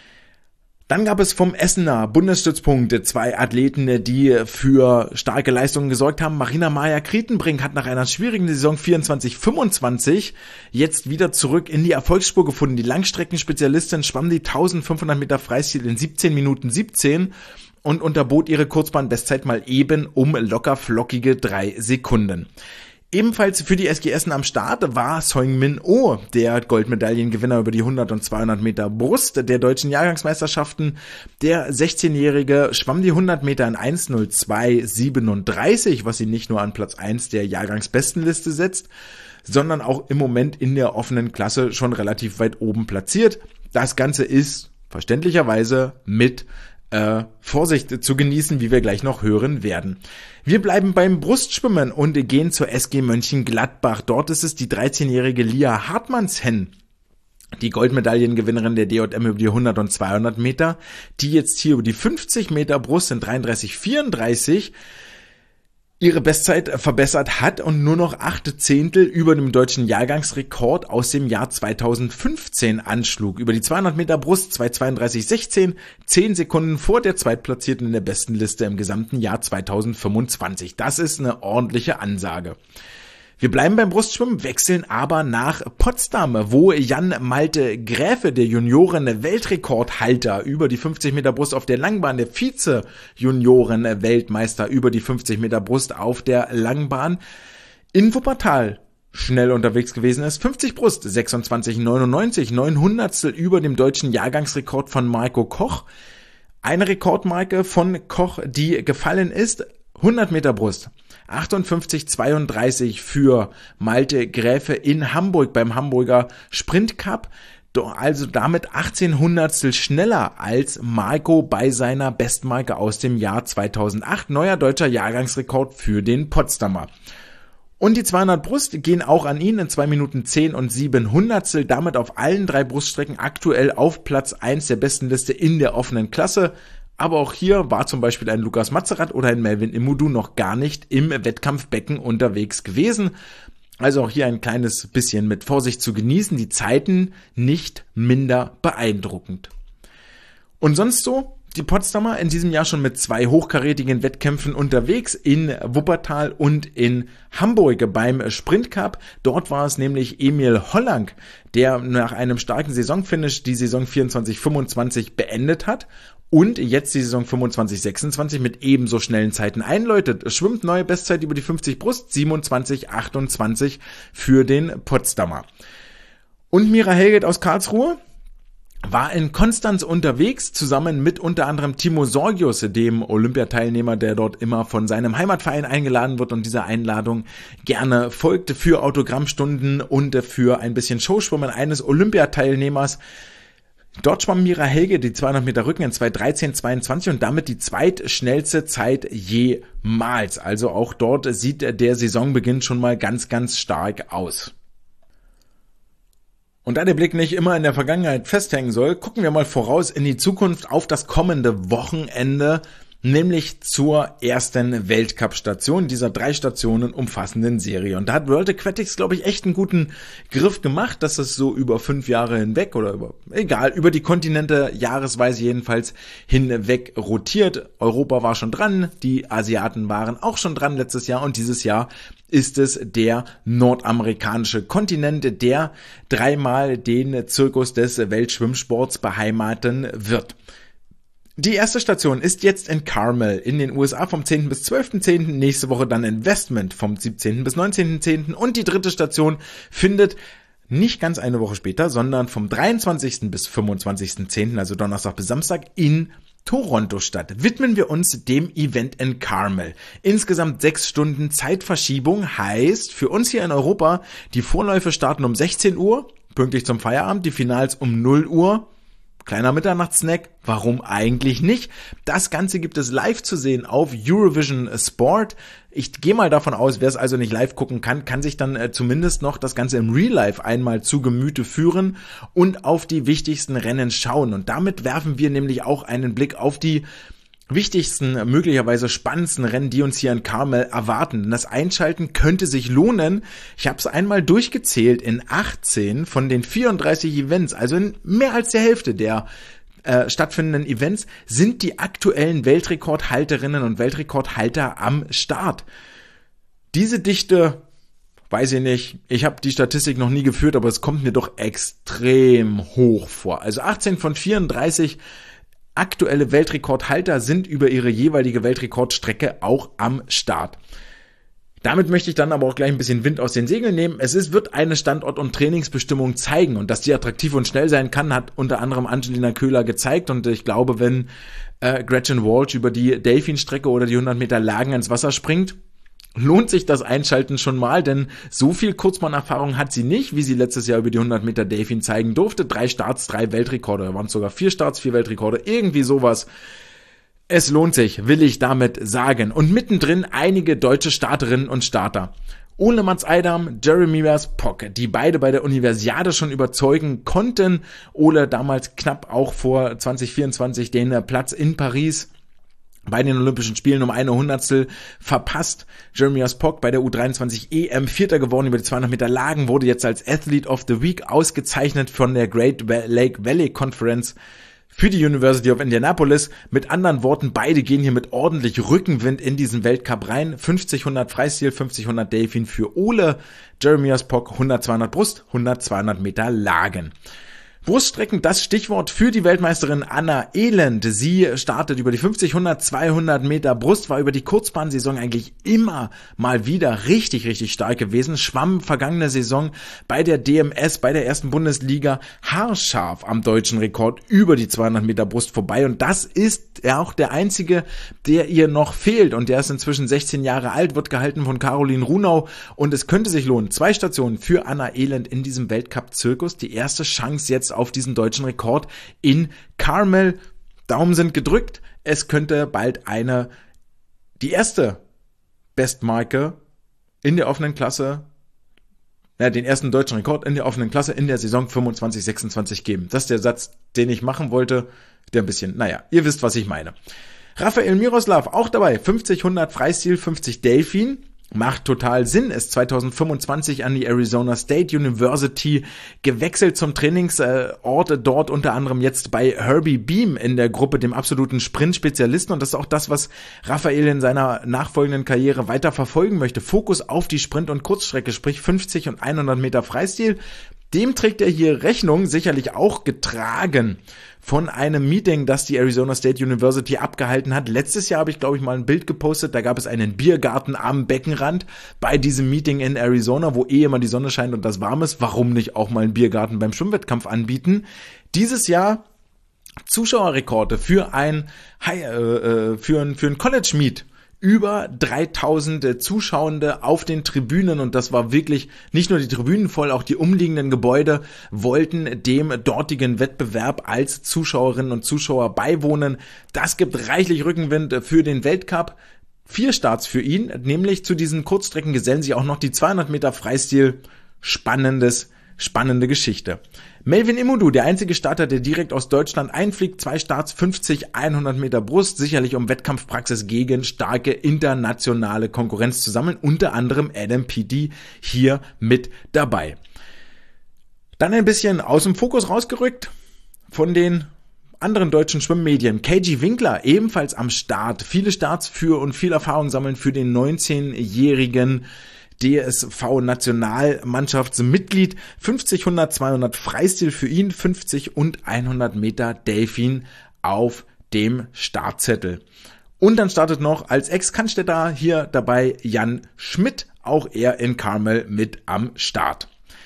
Dann gab es vom Essener Bundesstützpunkt zwei Athleten, die für starke Leistungen gesorgt haben. Marina Maja-Krietenbrink hat nach einer schwierigen Saison vierundzwanzig fünfundzwanzig jetzt wieder zurück in die Erfolgsspur gefunden. Die Langstreckenspezialistin schwamm die eintausendfünfhundert Meter Freistil in siebzehn Minuten siebzehn und unterbot ihre Kurzbahn-Bestzeit mal eben um locker flockige drei Sekunden. Ebenfalls für die S G Essen am Start war Seung-Min Oh, der Goldmedaillengewinner über die hundert und zweihundert Meter Brust der deutschen Jahrgangsmeisterschaften. Der sechzehnjährige schwamm die hundert Meter in eins null zwei siebenunddreißig, was ihn nicht nur an Platz eins der Jahrgangsbestenliste setzt, sondern auch im Moment in der offenen Klasse schon relativ weit oben platziert. Das Ganze ist verständlicherweise mit Äh, Vorsicht zu genießen, wie wir gleich noch hören werden. Wir bleiben beim Brustschwimmen und gehen zur S G Mönchengladbach. Dort ist es die dreizehnjährige Lia Hartmannshen, die Goldmedaillengewinnerin der D J M über die hundert und zweihundert Meter, die jetzt hier über die fünfzig Meter Brust in dreiunddreißig vierunddreißig ihre Bestzeit verbessert hat und nur noch acht Zehntel über dem deutschen Jahrgangsrekord aus dem Jahr zweitausendfünfzehn anschlug. Über die zweihundert Meter Brust zwei zweiunddreißig sechzehn, zehn Sekunden vor der Zweitplatzierten in der Bestenliste im gesamten Jahr zweitausendfünfundzwanzig. Das ist eine ordentliche Ansage. Wir bleiben beim Brustschwimmen, wechseln aber nach Potsdam, wo Jan Malte Gräfe, der Junioren-Weltrekordhalter über die fünfzig Meter Brust auf der Langbahn, der Vize-Junioren-Weltmeister über die fünfzig Meter Brust auf der Langbahn, in Wuppertal schnell unterwegs gewesen ist. fünfzig Brust, sechsundzwanzig neunundneunzig, neun Hundertstel über dem deutschen Jahrgangsrekord von Marco Koch. Eine Rekordmarke von Koch, die gefallen ist. hundert Meter Brust, achtundfünfzig zweiunddreißig für Malte Gräfe in Hamburg beim Hamburger Sprint Cup, also damit achtzehn Hundertstel schneller als Marco bei seiner Bestmarke aus dem Jahr zweitausendacht, neuer deutscher Jahrgangsrekord für den Potsdamer. Und die zweihundert Brust gehen auch an ihn in zwei Minuten zehn und sieben Hundertstel, damit auf allen drei Bruststrecken aktuell auf Platz eins der Bestenliste in der offenen Klasse. Aber auch hier war zum Beispiel ein Lukas Mazerat oder ein Melvin Imudu noch gar nicht im Wettkampfbecken unterwegs gewesen. Also auch hier ein kleines bisschen mit Vorsicht zu genießen. Die Zeiten nicht minder beeindruckend. Und sonst so? Die Potsdamer in diesem Jahr schon mit zwei hochkarätigen Wettkämpfen unterwegs in Wuppertal und in Hamburg beim Sprint Cup. Dort war es nämlich Emil Hollang, der nach einem starken Saisonfinish die Saison vierundzwanzig fünfundzwanzig beendet hat und jetzt die Saison fünfundzwanzig sechsundzwanzig mit ebenso schnellen Zeiten einläutet. Es schwimmt neue Bestzeit über die fünfzig Brust, siebenundzwanzig achtundzwanzig für den Potsdamer. Und Mira Hellget aus Karlsruhe war in Konstanz unterwegs, zusammen mit unter anderem Timo Sorgius, dem Olympiateilnehmer, der dort immer von seinem Heimatverein eingeladen wird und dieser Einladung gerne folgte für Autogrammstunden und für ein bisschen Showschwimmen eines Olympiateilnehmers. Dort schwamm Mira Hellget die zweihundert Meter Rücken in zwei dreizehn zweiundzwanzig und damit die zweitschnellste Zeit jemals. Also auch dort sieht der Saisonbeginn schon mal ganz, ganz stark aus. Und da der Blick nicht immer in der Vergangenheit festhängen soll, gucken wir mal voraus in die Zukunft auf das kommende Wochenende, nämlich zur ersten Weltcup-Station dieser drei Stationen umfassenden Serie. Und da hat World Aquatics, glaube ich, echt einen guten Griff gemacht, dass es so über fünf Jahre hinweg oder über, egal, über die Kontinente jahresweise jedenfalls hinweg rotiert. Europa war schon dran, die Asiaten waren auch schon dran letztes Jahr und dieses Jahr ist es der nordamerikanische Kontinent, der dreimal den Zirkus des Weltschwimmsports beheimaten wird. Die erste Station ist jetzt in Carmel in den U S A vom zehnten bis zwölften zehnten, nächste Woche dann in Westmont vom siebzehnten bis neunzehnten zehnten und die dritte Station findet nicht ganz eine Woche später, sondern vom dreiundzwanzigsten bis fünfundzwanzigsten zehnten, also Donnerstag bis Samstag, in Toronto statt. Widmen wir uns dem Event in Carmel. Insgesamt sechs Stunden Zeitverschiebung heißt für uns hier in Europa, die Vorläufe starten um sechzehn Uhr, pünktlich zum Feierabend, die Finals um null Uhr. Kleiner Mitternachtssnack, warum eigentlich nicht? Das Ganze gibt es live zu sehen auf Eurovision Sport. Ich gehe mal davon aus, wer es also nicht live gucken kann, kann sich dann äh, zumindest noch das Ganze im Real Life einmal zu Gemüte führen und auf die wichtigsten Rennen schauen. Und damit werfen wir nämlich auch einen Blick auf die wichtigsten, möglicherweise spannendsten Rennen, die uns hier in Carmel erwarten. Das Einschalten könnte sich lohnen. Ich habe es einmal durchgezählt in achtzehn von den vierunddreißig Events, also in mehr als der Hälfte der äh, stattfindenden Events, sind die aktuellen Weltrekordhalterinnen und Weltrekordhalter am Start. Diese Dichte, weiß ich nicht, ich habe die Statistik noch nie geführt, aber es kommt mir doch extrem hoch vor. Also achtzehn von vierunddreißig aktuelle Weltrekordhalter sind über ihre jeweilige Weltrekordstrecke auch am Start. Damit möchte ich dann aber auch gleich ein bisschen Wind aus den Segeln nehmen. Es ist, wird eine Standort- und Trainingsbestimmung zeigen und dass die attraktiv und schnell sein kann, hat unter anderem Angelina Köhler gezeigt und ich glaube, wenn äh, Gretchen Walsh über die Delfin-Strecke oder die hundert Meter Lagen ins Wasser springt, lohnt sich das Einschalten schon mal, denn so viel Kurzbahnerfahrung hat sie nicht, wie sie letztes Jahr über die hundert Meter Delfin zeigen durfte. Drei Starts, drei Weltrekorde, da waren es sogar vier Starts, vier Weltrekorde, irgendwie sowas. Es lohnt sich, will ich damit sagen. Und mittendrin einige deutsche Starterinnen und Starter. Ole Mats Eidam, Jeremias Pock, die beide bei der Universiade schon überzeugen konnten. Ole damals knapp auch vor zwanzig vierundzwanzig den Platz in Paris bei den Olympischen Spielen um eine Hundertstel verpasst. Jeremias Pock bei der U dreiundzwanzig E M Vierter geworden über die zweihundert Meter Lagen, wurde jetzt als Athlete of the Week ausgezeichnet von der Great Lake Valley Conference für die University of Indianapolis. Mit anderen Worten, beide gehen hier mit ordentlich Rückenwind in diesen Weltcup rein. fünfzig hundert Freistil, fünfzig hundert Delfin für Ole, Jeremias Pock hundert zweihundert Brust, hundert zweihundert Meter Lagen. Bruststrecken, das Stichwort für die Weltmeisterin Anna Elend. Sie startet über die fünfzig, hundert, zweihundert Meter Brust, war über die Kurzbahnsaison eigentlich immer mal wieder richtig, richtig stark gewesen. Schwamm vergangene Saison bei der D M S, bei der ersten Bundesliga, haarscharf am deutschen Rekord über die zweihundert Meter Brust vorbei. Und das ist ja auch der einzige, der ihr noch fehlt. Und der ist inzwischen sechzehn Jahre alt, wird gehalten von Caroline Runau. Und es könnte sich lohnen. Zwei Stationen für Anna Elend in diesem Weltcup-Zirkus. Die erste Chance jetzt auf diesen deutschen Rekord in Carmel. Daumen sind gedrückt. Es könnte bald eine, die erste Bestmarke in der offenen Klasse, ja, den ersten deutschen Rekord in der offenen Klasse in der Saison fünfundzwanzig sechsundzwanzig geben. Das ist der Satz, den ich machen wollte, der ein bisschen, naja, ihr wisst, was ich meine. Rafael Miroslav auch dabei, fünfzig, hundert Freistil, fünfzig Delfin. Macht total Sinn, ist zwanzig fünfundzwanzig an die Arizona State University gewechselt zum Trainingsort, dort unter anderem jetzt bei Herbie Beam in der Gruppe, dem absoluten Sprint-Spezialisten, und das ist auch das, was Rafael in seiner nachfolgenden Karriere weiter verfolgen möchte. Fokus auf die Sprint- und Kurzstrecke, sprich fünfzig und hundert Meter Freistil. Dem trägt er hier Rechnung, sicherlich auch getragen von einem Meeting, das die Arizona State University abgehalten hat. Letztes Jahr habe ich, glaube ich, mal ein Bild gepostet, da gab es einen Biergarten am Beckenrand bei diesem Meeting in Arizona, wo eh immer die Sonne scheint und das warm ist. Warum nicht auch mal einen Biergarten beim Schwimmwettkampf anbieten? Dieses Jahr Zuschauerrekorde für ein, äh, für ein, für ein College-Meet. Über dreitausend Zuschauende auf den Tribünen und das war wirklich nicht nur die Tribünen voll, auch die umliegenden Gebäude wollten dem dortigen Wettbewerb als Zuschauerinnen und Zuschauer beiwohnen. Das gibt reichlich Rückenwind für den Weltcup. Vier Starts für ihn, nämlich zu diesen Kurzstrecken gesellen sich auch noch die zweihundert Meter Freistil. Spannendes Spannende Geschichte. Melvin Imodu, der einzige Starter, der direkt aus Deutschland einfliegt, zwei Starts, fünfzig, hundert Meter Brust, sicherlich um Wettkampfpraxis gegen starke internationale Konkurrenz zu sammeln, unter anderem Adam Peaty hier mit dabei. Dann ein bisschen aus dem Fokus rausgerückt von den anderen deutschen Schwimmmedien. K G Winkler ebenfalls am Start, viele Starts für und viel Erfahrung sammeln für den neunzehnjährigen D S V-Nationalmannschaftsmitglied, fünfzig, hundert, zweihundert Freistil für ihn, fünfzig und hundert Meter Delfin auf dem Startzettel. Und dann startet noch als Ex-Cannstätter hier dabei Jan Schmidt, auch er in Carmel mit am Start.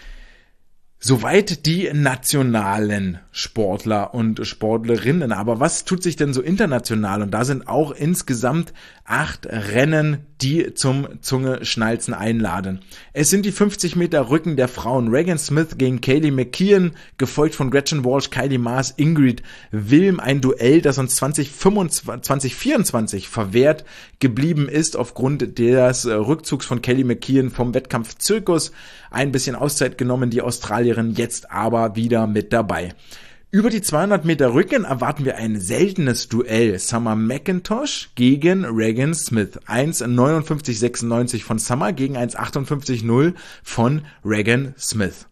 Soweit die nationalen Sportler und Sportlerinnen. Aber was tut sich denn so international? Und da sind auch insgesamt acht Rennen, die zum Zungeschnalzen einladen. Es sind die fünfzig Meter Rücken der Frauen. Regan Smith gegen Kaylee McKeon, gefolgt von Gretchen Walsh, Kylie Maas, Ingrid Wilm. Ein Duell, das uns zwanzig vierundzwanzig verwehrt geblieben ist aufgrund des Rückzugs von Kaylee McKeon vom Wettkampf Zirkus. Ein bisschen Auszeit genommen, die Australierin, jetzt aber wieder mit dabei. Über die zweihundert Meter Rücken erwarten wir ein seltenes Duell. Summer McIntosh gegen Regan Smith. eins neunundfünfzig sechsundneunzig von Summer gegen eins achtundfünfzig null von Regan Smith.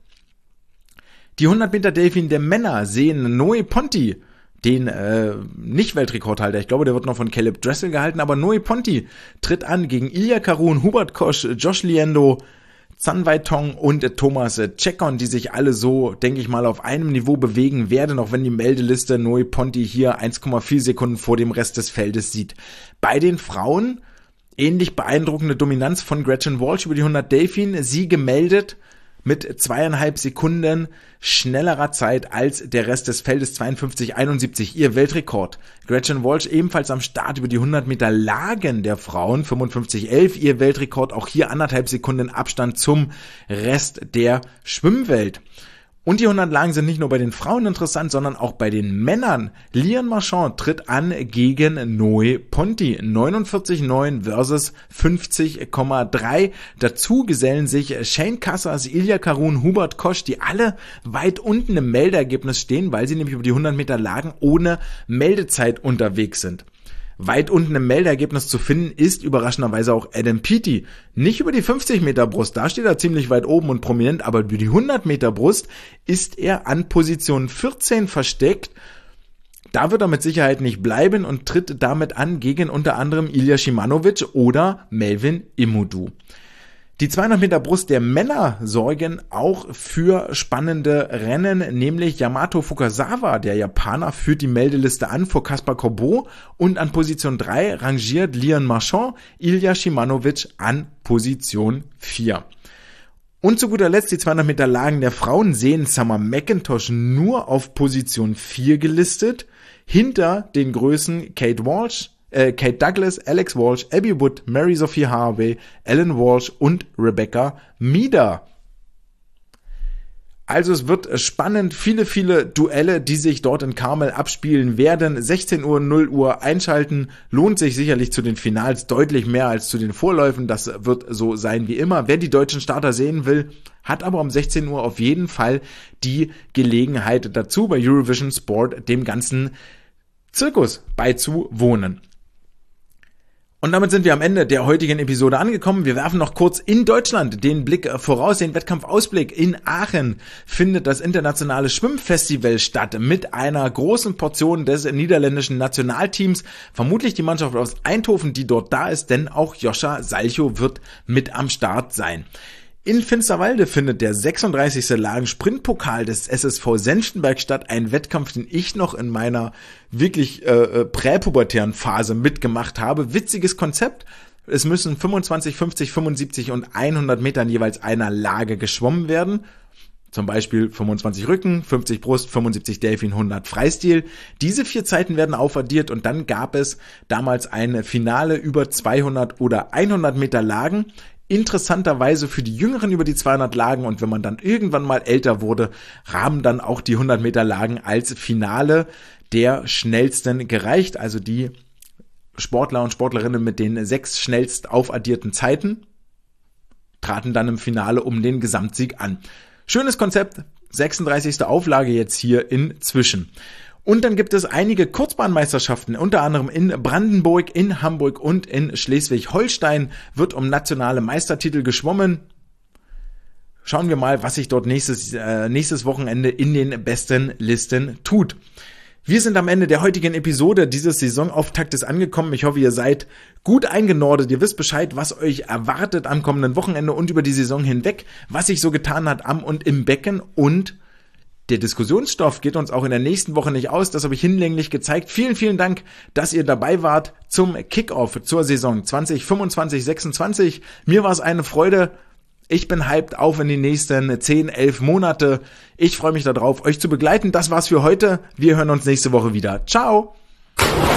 Die hundert Meter Delfin der Männer sehen Noe Ponti, den äh, Nicht-Weltrekordhalter, ich glaube, der wird noch von Caleb Dressel gehalten, aber Noe Ponti tritt an gegen Ilya Karun, Hubert Kosch, Josh Liendo, Zan Weitong und Thomas Tschekon, die sich alle so, denke ich mal, auf einem Niveau bewegen werden, auch wenn die Meldeliste Noe Ponti hier eins Komma vier Sekunden vor dem Rest des Feldes sieht. Bei den Frauen ähnlich beeindruckende Dominanz von Gretchen Walsh über die hundert Delfin, sie gemeldet mit zweieinhalb Sekunden schnellerer Zeit als der Rest des Feldes, zweiundfünfzig einundsiebzig, ihr Weltrekord. Gretchen Walsh ebenfalls am Start über die hundert Meter Lagen der Frauen, fünfundfünfzig elf, ihr Weltrekord, auch hier anderthalb Sekunden Abstand zum Rest der Schwimmwelt. Und die hundert Lagen sind nicht nur bei den Frauen interessant, sondern auch bei den Männern. Lian Marchand tritt an gegen Noe Ponti. neunundvierzig neun versus fünfzig Komma drei. Dazu gesellen sich Shane Cassas, Ilya Karun, Hubert Kosch, die alle weit unten im Meldeergebnis stehen, weil sie nämlich über die hundert Meter Lagen ohne Meldezeit unterwegs sind. Weit unten im Meldeergebnis zu finden ist überraschenderweise auch Adam Peaty. Nicht über die fünfzig Meter Brust, da steht er ziemlich weit oben und prominent, aber über die hundert Meter Brust ist er an Position vierzehn versteckt. Da wird er mit Sicherheit nicht bleiben und tritt damit an gegen unter anderem Ilya Shimanovic oder Melvin Imodu. Die zweihundert Meter Brust der Männer sorgen auch für spannende Rennen, nämlich Yamato Fukasawa, der Japaner, führt die Meldeliste an vor Kaspar Corbeau und an Position drei rangiert Lian Marchand, Ilya Shimanovic an Position vier. Und zu guter Letzt die zweihundert Meter Lagen der Frauen sehen Summer McIntosh nur auf Position vier gelistet, hinter den Größen Kate Walsh, Äh, Kate Douglas, Alex Walsh, Abby Wood, Mary Sophie Harvey, Ellen Walsh und Rebecca Meader. Also es wird spannend, viele, viele Duelle, die sich dort in Carmel abspielen werden. sechzehn Uhr, null Uhr einschalten, lohnt sich sicherlich zu den Finals deutlich mehr als zu den Vorläufen. Das wird so sein wie immer. Wer die deutschen Starter sehen will, hat aber um sechzehn Uhr auf jeden Fall die Gelegenheit dazu, bei Eurovision Sport dem ganzen Zirkus beizuwohnen. Und damit sind wir am Ende der heutigen Episode angekommen. Wir werfen noch kurz in Deutschland den Blick voraus, den Wettkampfausblick. In Aachen findet das internationale Schwimmfestival statt mit einer großen Portion des niederländischen Nationalteams. Vermutlich die Mannschaft aus Eindhoven, die dort da ist, denn auch Joscha Salchow wird mit am Start sein. In Finsterwalde findet der sechsunddreißigste Lagen-Sprintpokal des S S V Senftenberg statt. Ein Wettkampf, den ich noch in meiner wirklich äh, präpubertären Phase mitgemacht habe. Witziges Konzept. Es müssen fünfundzwanzig, fünfzig, fünfundsiebzig und hundert Metern jeweils einer Lage geschwommen werden. Zum Beispiel fünfundzwanzig Rücken, fünfzig Brust, fünfundsiebzig Delfin, hundert Freistil. Diese vier Zeiten werden aufaddiert und dann gab es damals ein Finale über zweihundert oder hundert Meter Lagen. Interessanterweise für die Jüngeren über die zweihundert Lagen, und wenn man dann irgendwann mal älter wurde, haben dann auch die hundert Meter Lagen als Finale der schnellsten gereicht, also die Sportler und Sportlerinnen mit den sechs schnellst aufaddierten Zeiten traten dann im Finale um den Gesamtsieg an. Schönes Konzept, sechsunddreißigste Auflage jetzt hier inzwischen. Und dann gibt es einige Kurzbahnmeisterschaften, unter anderem in Brandenburg, in Hamburg und in Schleswig-Holstein wird um nationale Meistertitel geschwommen. Schauen wir mal, was sich dort nächstes, äh, nächstes Wochenende in den besten Listen tut. Wir sind am Ende der heutigen Episode dieses Saisonauftaktes angekommen. Ich hoffe, ihr seid gut eingenordet. Ihr wisst Bescheid, was euch erwartet am kommenden Wochenende und über die Saison hinweg, was sich so getan hat am und im Becken, und der Diskussionsstoff geht uns auch in der nächsten Woche nicht aus. Das habe ich hinlänglich gezeigt. Vielen, vielen Dank, dass ihr dabei wart zum Kickoff zur Saison zwanzig fünfundzwanzig sechsundzwanzig. Mir war es eine Freude. Ich bin hyped auf in die nächsten zehn, elf Monate. Ich freue mich darauf, euch zu begleiten. Das war's für heute. Wir hören uns nächste Woche wieder. Ciao!